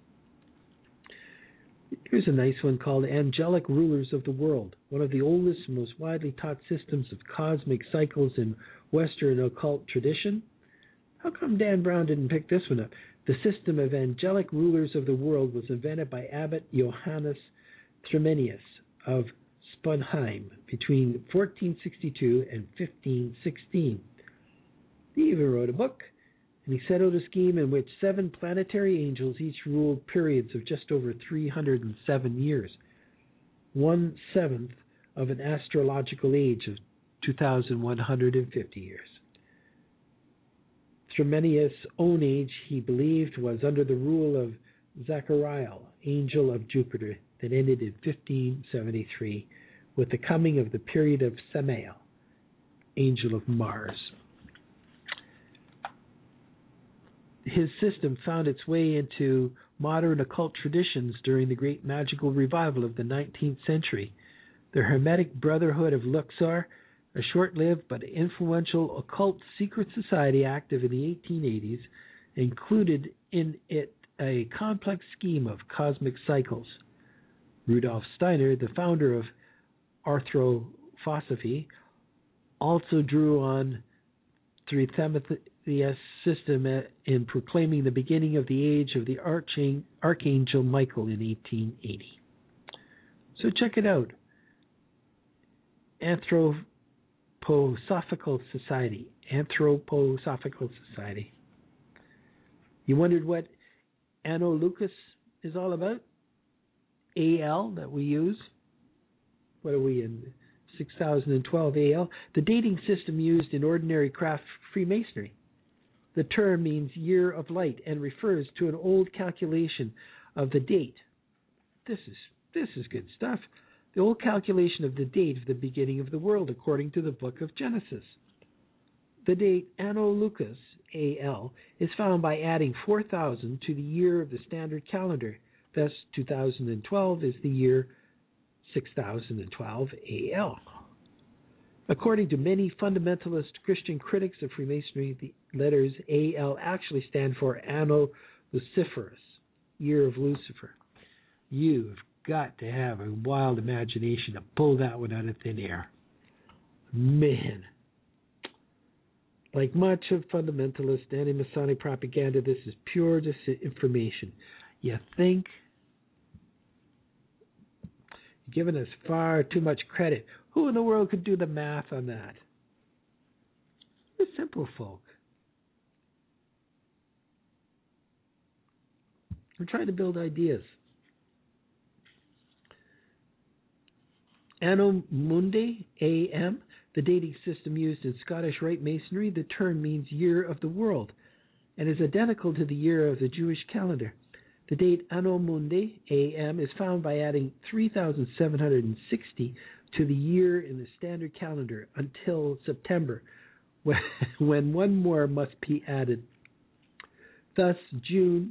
here's a nice one called Angelic Rulers of the World, one of the oldest and most widely taught systems of cosmic cycles in Western occult tradition. How come Dan Brown didn't pick this one up? The system of angelic rulers of the world was invented by Abbot Johannes Tremenius of Sponheim between 1462 and 1516. He even wrote a book, and he set out a scheme in which 7 planetary angels each ruled periods of just over 307 years, 1/7 of an astrological age of 2,150 years. Tremenius' own age, he believed, was under the rule of Zachariel, angel of Jupiter, that ended in 1573 with the coming of the period of Samael, angel of Mars. His system found its way into modern occult traditions during the great magical revival of the 19th century. The Hermetic Brotherhood of Luxor, a short-lived but influential occult secret society active in the 1880s, included in it a complex scheme of cosmic cycles. Rudolf Steiner, the founder of Anthroposophy, also drew on Trithemius' system in proclaiming the beginning of the age of the Archangel Michael in 1880. So check it out. Anthroposophical Society. You wondered what Anno Lucas is all about? AL that we use. What are we in? 6012 AL. The dating system used in ordinary craft Freemasonry. The term means year of light and refers to an old calculation of the date. This is good stuff. The old calculation of the date of the beginning of the world according to the book of Genesis. The date Anno Lucas AL is found by adding 4000 to the year of the standard calendar. Thus, 2012 is the year 6012 AL. According to many fundamentalist Christian critics of Freemasonry, the letters AL actually stand for Anno Luciferus, year of Lucifer. You've got to have a wild imagination to pull that one out of thin air. Man. Like much of fundamentalist anti-Masonic propaganda, this is pure disinformation. You think you're giving us far too much credit. Who in the world could do the math on that? The simple folk. We're trying to build ideas. Anno Mundi, AM, the dating system used in Scottish Rite Masonry, the term means year of the world and is identical to the year of the Jewish calendar. The date Anno Mundi, AM, is found by adding 3,760 to the year in the standard calendar until September, when one more must be added. Thus, June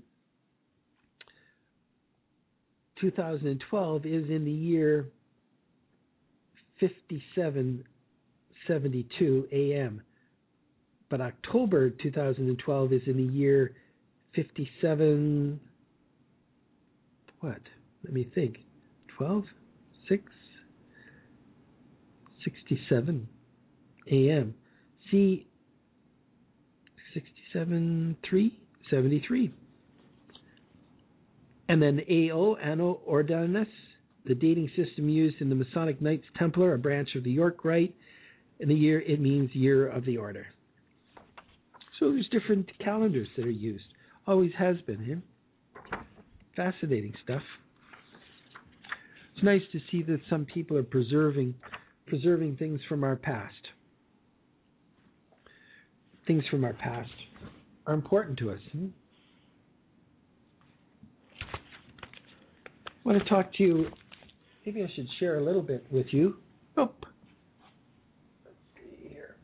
2012 is in the year 5772 AM, but October 2012 is in the year 57. What? Let me think. 12, 6, 67 AM. See, 67, 3, 73. And then AO, Anno Ordinus, the dating system used in the Masonic Knights Templar, a branch of the York Rite. In the year, it means year of the order. So there's different calendars that are used. Always has been, yeah? Fascinating stuff. It's nice to see that some people are preserving things from our past. Things from our past are important to us. I want to talk to you. Maybe I should share a little bit with you. Let's see here.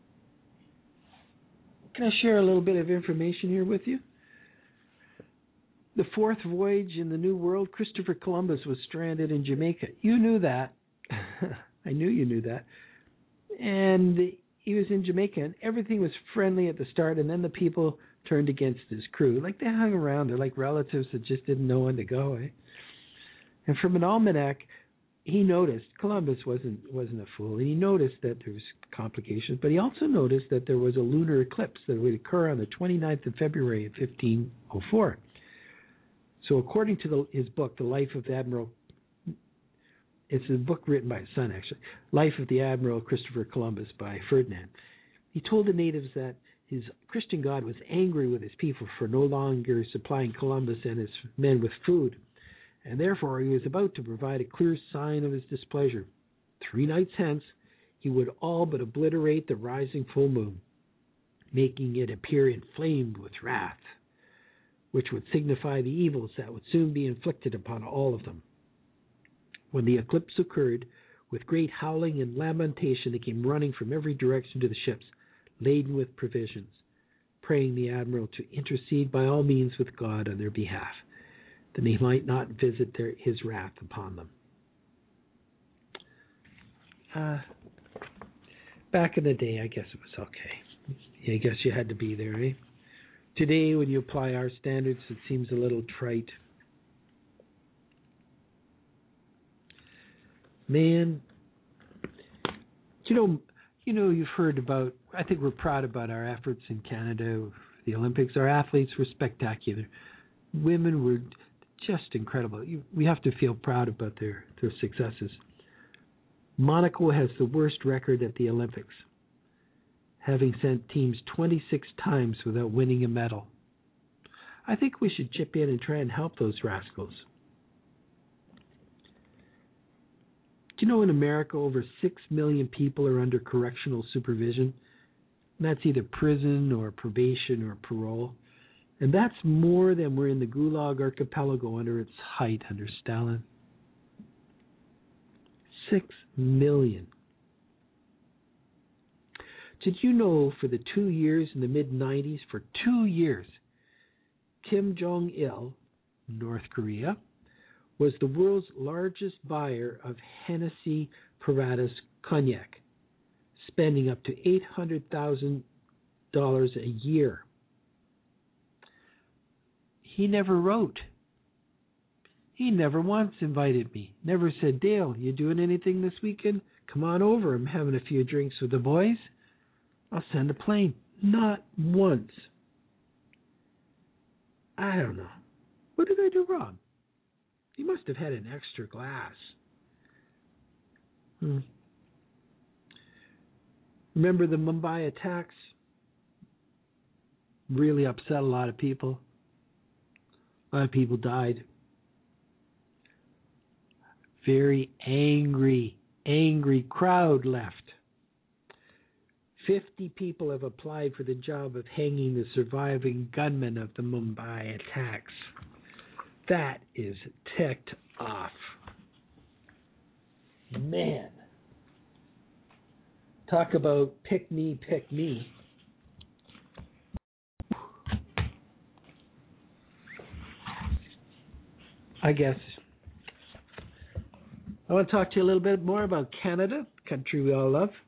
Can I share a little bit of information here with you? The fourth voyage in the New World, Christopher Columbus was stranded in Jamaica. You knew that. I knew you knew that. And he was in Jamaica, and everything was friendly at the start, and then the people turned against his crew. Like they hung around. They're like relatives that just didn't know when to go. Eh? And from an almanac, he noticed, Columbus wasn't a fool. He noticed that there was complications, but he also noticed that there was a lunar eclipse that would occur on the 29th of February of 1504. So according to his book, The Life of the Admiral, it's a book written by his son, actually, Life of the Admiral Christopher Columbus by Ferdinand. He told the natives that his Christian God was angry with his people for no longer supplying Columbus and his men with food, and therefore he was about to provide a clear sign of his displeasure. 3 nights hence, he would all but obliterate the rising full moon, making it appear inflamed with wrath, which would signify the evils that would soon be inflicted upon all of them. When the eclipse occurred, with great howling and lamentation they came running from every direction to the ships, laden with provisions, praying the admiral to intercede by all means with God on their behalf, that he might not visit his wrath upon them. Back in the day, I guess it was okay. I guess you had to be there, eh? Today, when you apply our standards, it seems a little trite. Man, you know, you've heard about, I think we're proud about our efforts in Canada, the Olympics. Our athletes were spectacular. Women were just incredible. We have to feel proud about their successes. Monaco has the worst record at the Olympics, having sent teams 26 times without winning a medal. I think we should chip in and try and help those rascals. Do you know in America over 6 million people are under correctional supervision? And that's either prison or probation or parole. And that's more than were in the Gulag Archipelago under its height under Stalin. 6 million. Did you know for the 2 years in the mid-90s, for 2 years, Kim Jong-il, North Korea, was the world's largest buyer of Hennessy Paratus cognac, spending up to $800,000 a year. He never wrote. He never once invited me. Never said, Dale, you doing anything this weekend? Come on over. I'm having a few drinks with the boys. I'll send a plane. Not once. I don't know. What did I do wrong? He must have had an extra glass. Remember the Mumbai attacks? Really upset a lot of people. A lot of people died. Very angry crowd left. 50 people have applied for the job of hanging the surviving gunmen of the Mumbai attacks. That is ticked off. Man. Talk about pick me. I guess I want to talk to you a little bit more about Canada, country we all love.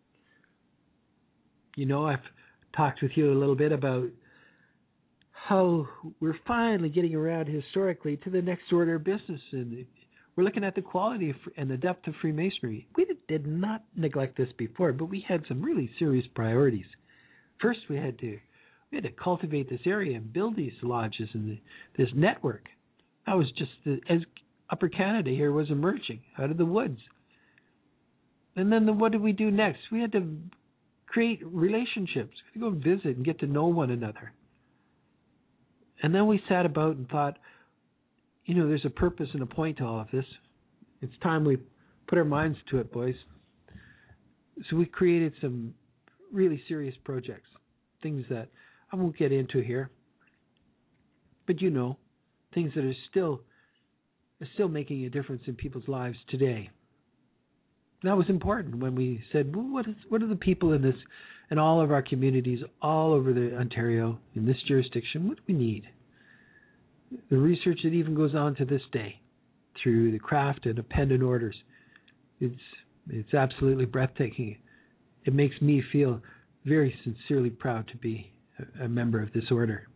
You know, I've talked with you a little bit about how we're finally getting around historically to the next order of business. And we're looking at the quality and the depth of Freemasonry. We did not neglect this before, but we had some really serious priorities. First, we had to cultivate this area and build these lodges and this network. That was just as Upper Canada here was emerging out of the woods. And then what did we do next? We had to create relationships. We had to go visit and get to know one another. And then we sat about and thought, you know, there's a purpose and a point to all of this. It's time we put our minds to it, boys. So we created some really serious projects, things that I won't get into here, but you know, things that are still making a difference in people's lives today. That was important when we said, well, what are the people in this, in all of our communities, all over the Ontario, in this jurisdiction, what do we need? The research that even goes on to this day through the craft and appendant orders, it's absolutely breathtaking. It makes me feel very sincerely proud to be a member of this order.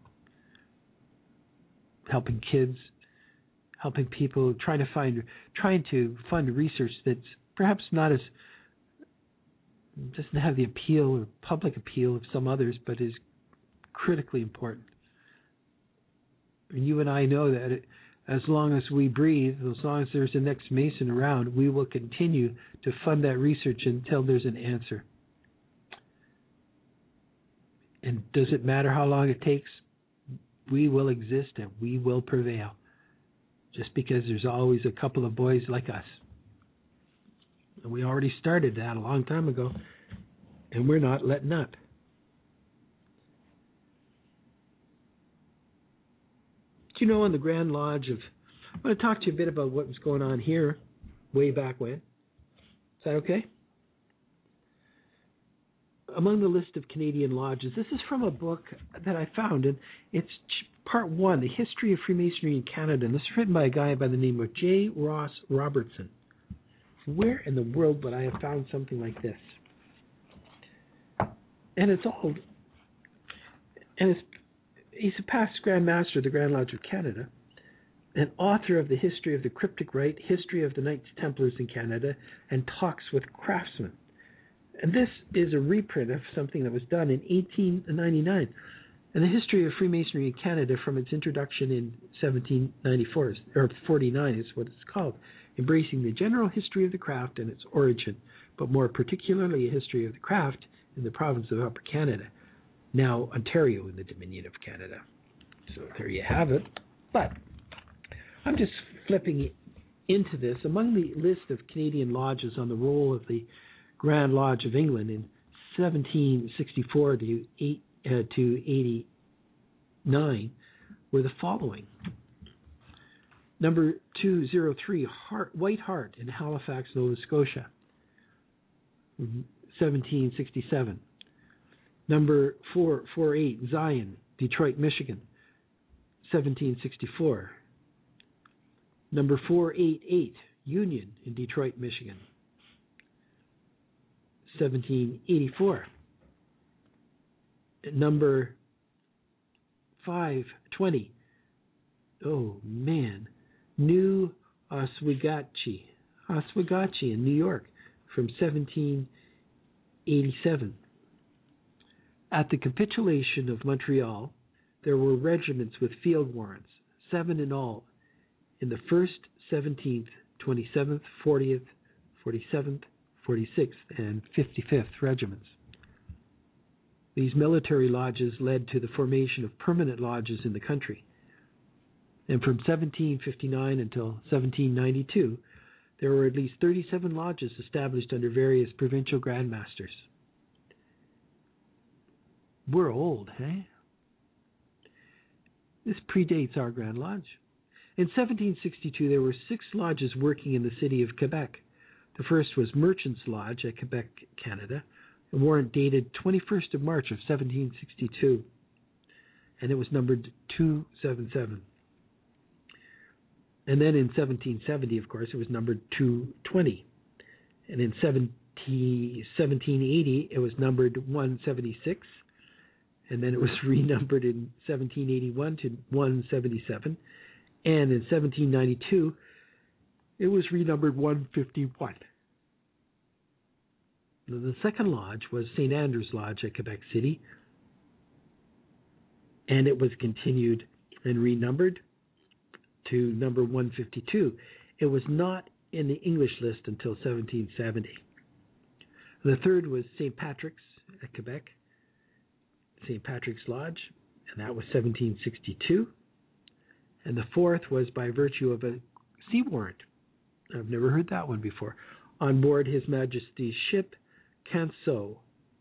Helping kids, helping people, trying to fund research that's perhaps not as, doesn't have the appeal or public appeal of some others, but is critically important. And you and I know that as long as we breathe, as long as there's a next Mason around, we will continue to fund that research until there's an answer. And does it matter how long it takes? We will exist and we will prevail. Just because there's always a couple of boys like us. And we already started that a long time ago, and we're not letting up. Do you know in the Grand Lodge I want to talk to you a bit about what was going on here way back when. Is that okay? Among the list of Canadian lodges, this is from a book that I found, and it's part 1, The History of Freemasonry in Canada, and this is written by a guy by the name of J. Ross Robertson. Where in the world would I have found something like this? And it's old. And he's a past Grand Master of the Grand Lodge of Canada, an author of The History of the Cryptic Rite, History of the Knights Templars in Canada, and Talks with Craftsmen. And this is a reprint of something that was done in 1899. And the History of Freemasonry in Canada from its introduction in 1794, or 49 is what it's called, embracing the general history of the craft and its origin, but more particularly a history of the craft in the province of Upper Canada, now Ontario in the Dominion of Canada. So there you have it. But I'm just flipping into this. Among the list of Canadian lodges on the roll of the Grand Lodge of England in 1764 to 89 were the following. Number 203, White Hart in Halifax, Nova Scotia, 1767. Number 448, Zion, Detroit, Michigan, 1764. Number 488, Union in Detroit, Michigan, 1784. Number 520, oh man, New Oswegatchie in New York from 1787. At the capitulation of Montreal, there were regiments with field warrants, 7 in all, in the 1st, 17th, 27th, 40th, 47th, 46th, and 55th regiments. These military lodges led to the formation of permanent lodges in the country. And from 1759 until 1792, there were at least 37 lodges established under various provincial grandmasters. We're old, eh? This predates our Grand Lodge. In 1762, there were 6 lodges working in the city of Quebec. The first was Merchants Lodge at Quebec, Canada, a warrant dated 21st of March of 1762, and it was numbered 277. And then in 1770, of course, it was numbered 220. And in 1780, it was numbered 176. And then it was renumbered in 1781 to 177. And in 1792, it was renumbered 151. The second lodge was St. Andrew's Lodge at Quebec City, and it was continued and renumbered to number 152. It was not in the English list until 1770. The third was St. Patrick's at Quebec, St. Patrick's Lodge, and that was 1762. And the fourth was by virtue of a sea warrant. I've never heard that one before. On board His Majesty's ship Canseau,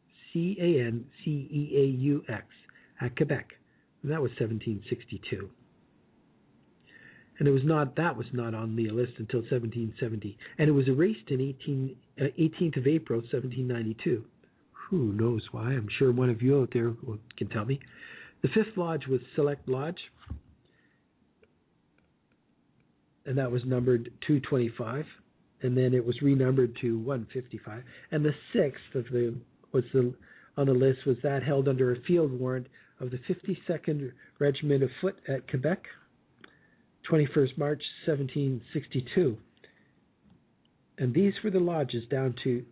Canceaux, at Quebec. And that was 1762. And that was not on the list until 1770. And it was erased in 18th of April, 1792. Who knows why? I'm sure one of you out there can tell me. The fifth lodge was Select Lodge, and that was numbered 225, and then it was renumbered to 155. And the sixth on the list was that held under a field warrant of the 52nd Regiment of Foot at Quebec, 21st March 1762. And these were the lodges down to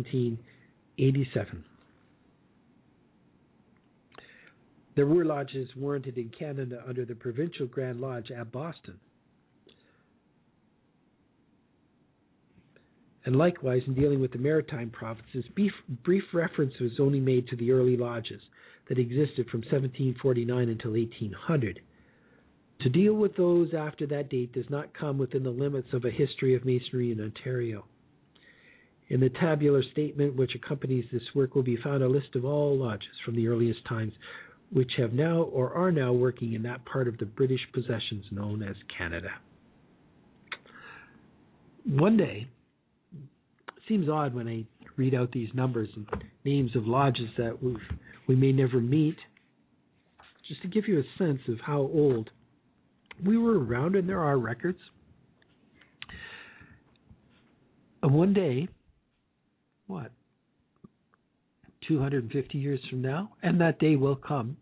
1787. There were lodges warranted in Canada under the Provincial Grand Lodge at Boston. And likewise, in dealing with the maritime provinces, brief reference was only made to the early lodges that existed from 1749 until 1800. To deal with those after that date does not come within the limits of a history of masonry in Ontario. In the tabular statement which accompanies this work will be found a list of all lodges from the earliest times which have now or are now working in that part of the British possessions known as Canada. One day, it seems odd when I read out these numbers and names of lodges that we may never meet, just to give you a sense of how old we were around, and there are records. And one day, 250 years from now, and that day will come,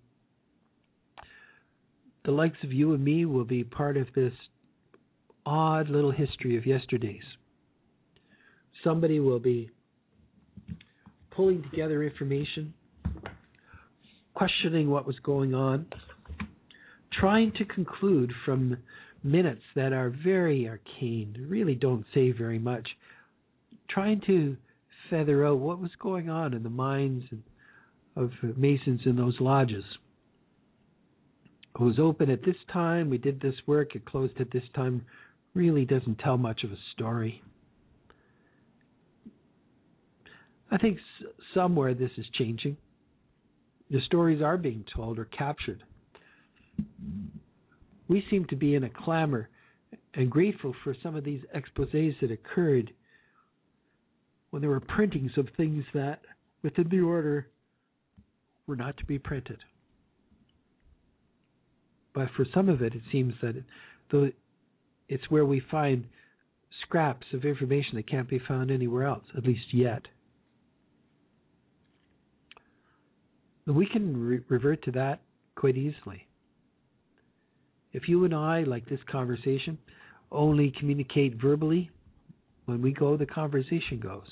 the likes of you and me will be part of this odd little history of yesterdays. Somebody will be pulling together information, questioning what was going on, trying to conclude from minutes that are very arcane, really don't say very much, trying to feather out what was going on in the minds of Masons in those lodges. It was open at this time. We did this work. It closed at this time. Really doesn't tell much of a story. I think somewhere this is changing. The stories are being told or captured. We seem to be in a clamor and grateful for some of these exposés that occurred when there were printings of things that within the order were not to be printed. But for some of it, it seems that though it's where we find scraps of information that can't be found anywhere else, at least yet. And we can revert to that quite easily. If you and I, like this conversation, only communicate verbally, when we go, the conversation goes.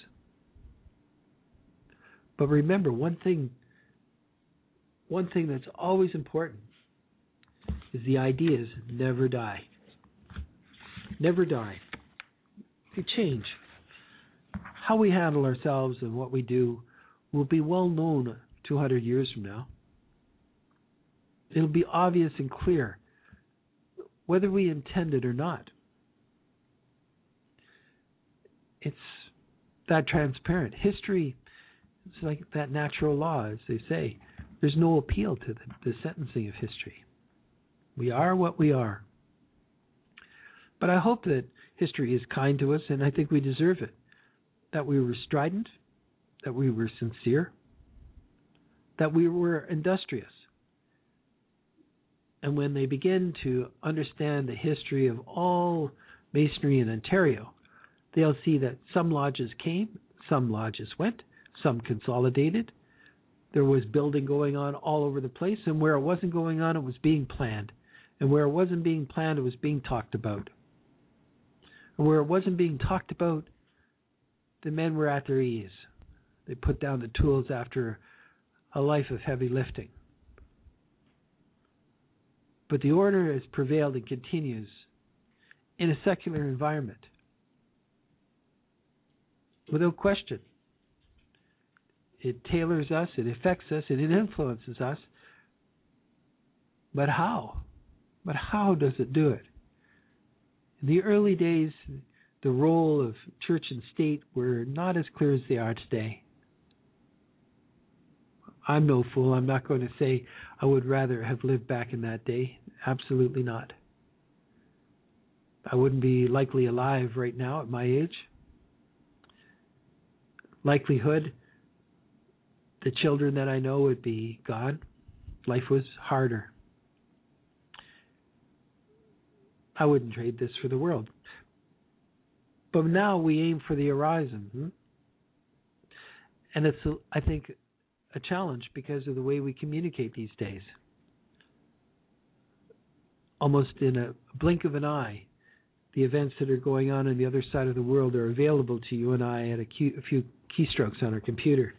But remember, one thing that's always important is the ideas never die. Never die. They change. How we handle ourselves and what we do will be well known 200 years from now. It'll be obvious and clear, whether we intend it or not. It's that transparent. History is like that natural law, as they say. There's no appeal to the sentencing of history. We are what we are. But I hope that history is kind to us, and I think we deserve it. That we were strident, that we were sincere, that we were industrious. And when they begin to understand the history of all masonry in Ontario, they'll see that some lodges came, some lodges went, some consolidated. There was building going on all over the place, and where it wasn't going on, it was being planned. And where it wasn't being planned, it was being talked about. And where it wasn't being talked about, the men were at their ease. They put down the tools after a life of heavy lifting. But the order has prevailed and continues in a secular environment. Without question. It tailors us, it affects us, and it influences us. But how? But how does it do it? In the early days, the role of church and state were not as clear as they are today. I'm no fool. I'm not going to say I would rather have lived back in that day. Absolutely not. I wouldn't be likely alive right now at my age. Likelihood, the children that I know would be gone. Life was harder. I wouldn't trade this for the world. But now we aim for the horizon. And it's, I think, a challenge because of the way we communicate these days. Almost in a blink of an eye, the events that are going on the other side of the world are available to you and I at a few keystrokes on our computer.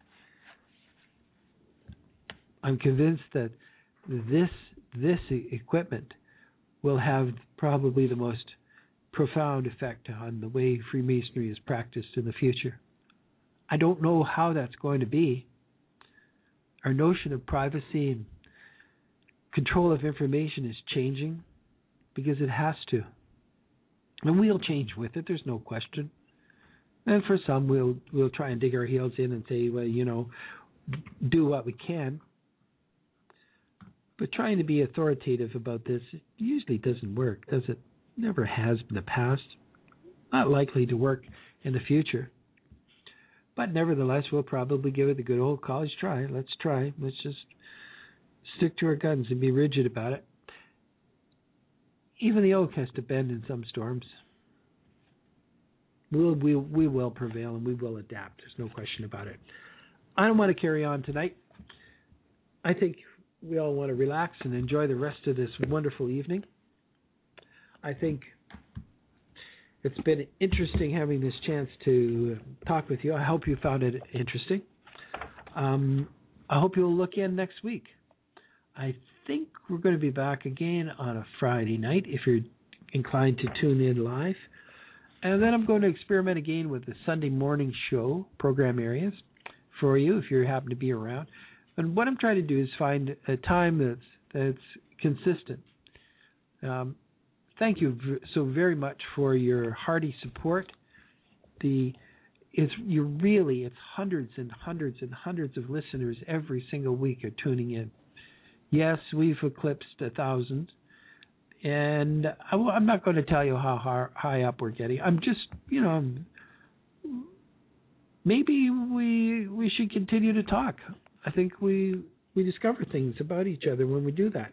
I'm convinced that this equipment will have probably the most profound effect on the way Freemasonry is practiced in the future. I don't know how that's going to be. Our notion of privacy and control of information is changing because it has to. And we'll change with it, there's no question. And for some, we'll try and dig our heels in and say, well, do what we can. But trying to be authoritative about this usually doesn't work, does it? Never has in the past. Not likely to work in the future. But nevertheless, we'll probably give it the good old college try. Let's try. Let's just stick to our guns and be rigid about it. Even the oak has to bend in some storms. We will prevail and we will adapt. There's no question about it. I don't want to carry on tonight. I think we all want to relax and enjoy the rest of this wonderful evening. I think it's been interesting having this chance to talk with you. I hope you found it interesting. I hope you'll look in next week. I think we're going to be back again on a Friday night if you're inclined to tune in live. And then I'm going to experiment again with the Sunday morning show program areas for you if you happen to be around. And what I'm trying to do is find a time that's consistent. Thank you so very much for your hearty support. It's hundreds and hundreds and hundreds of listeners every single week are tuning in. Yes, we've eclipsed 1,000, and I'm not going to tell you how high up we're getting. I'm just, maybe we should continue to talk. I think we discover things about each other when we do that.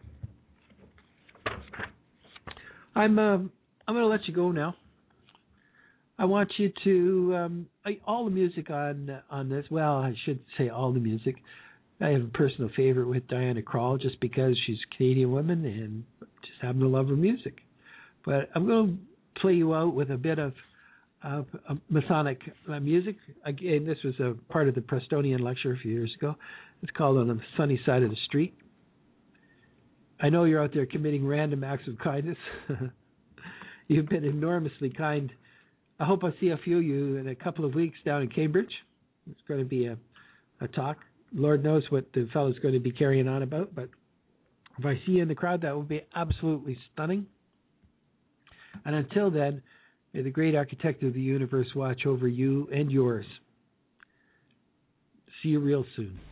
I'm going to let you go now. I want you to all the music on this. Well, I should say all the music. I have a personal favorite with Diana Krall just because she's a Canadian woman and just happen to love her music. But I'm going to play you out with a bit of Masonic music. Again, this was a part of the Prestonian lecture a few years ago. It's called On the Sunny Side of the Street. I know you're out there committing random acts of kindness. You've been enormously kind. I hope I see a few of you in a couple of weeks down in Cambridge. It's going to be a talk. Lord knows what the fellow's going to be carrying on about, but if I see you in the crowd, that will be absolutely stunning. And until then, may the great architect of the universe watch over you and yours. See you real soon.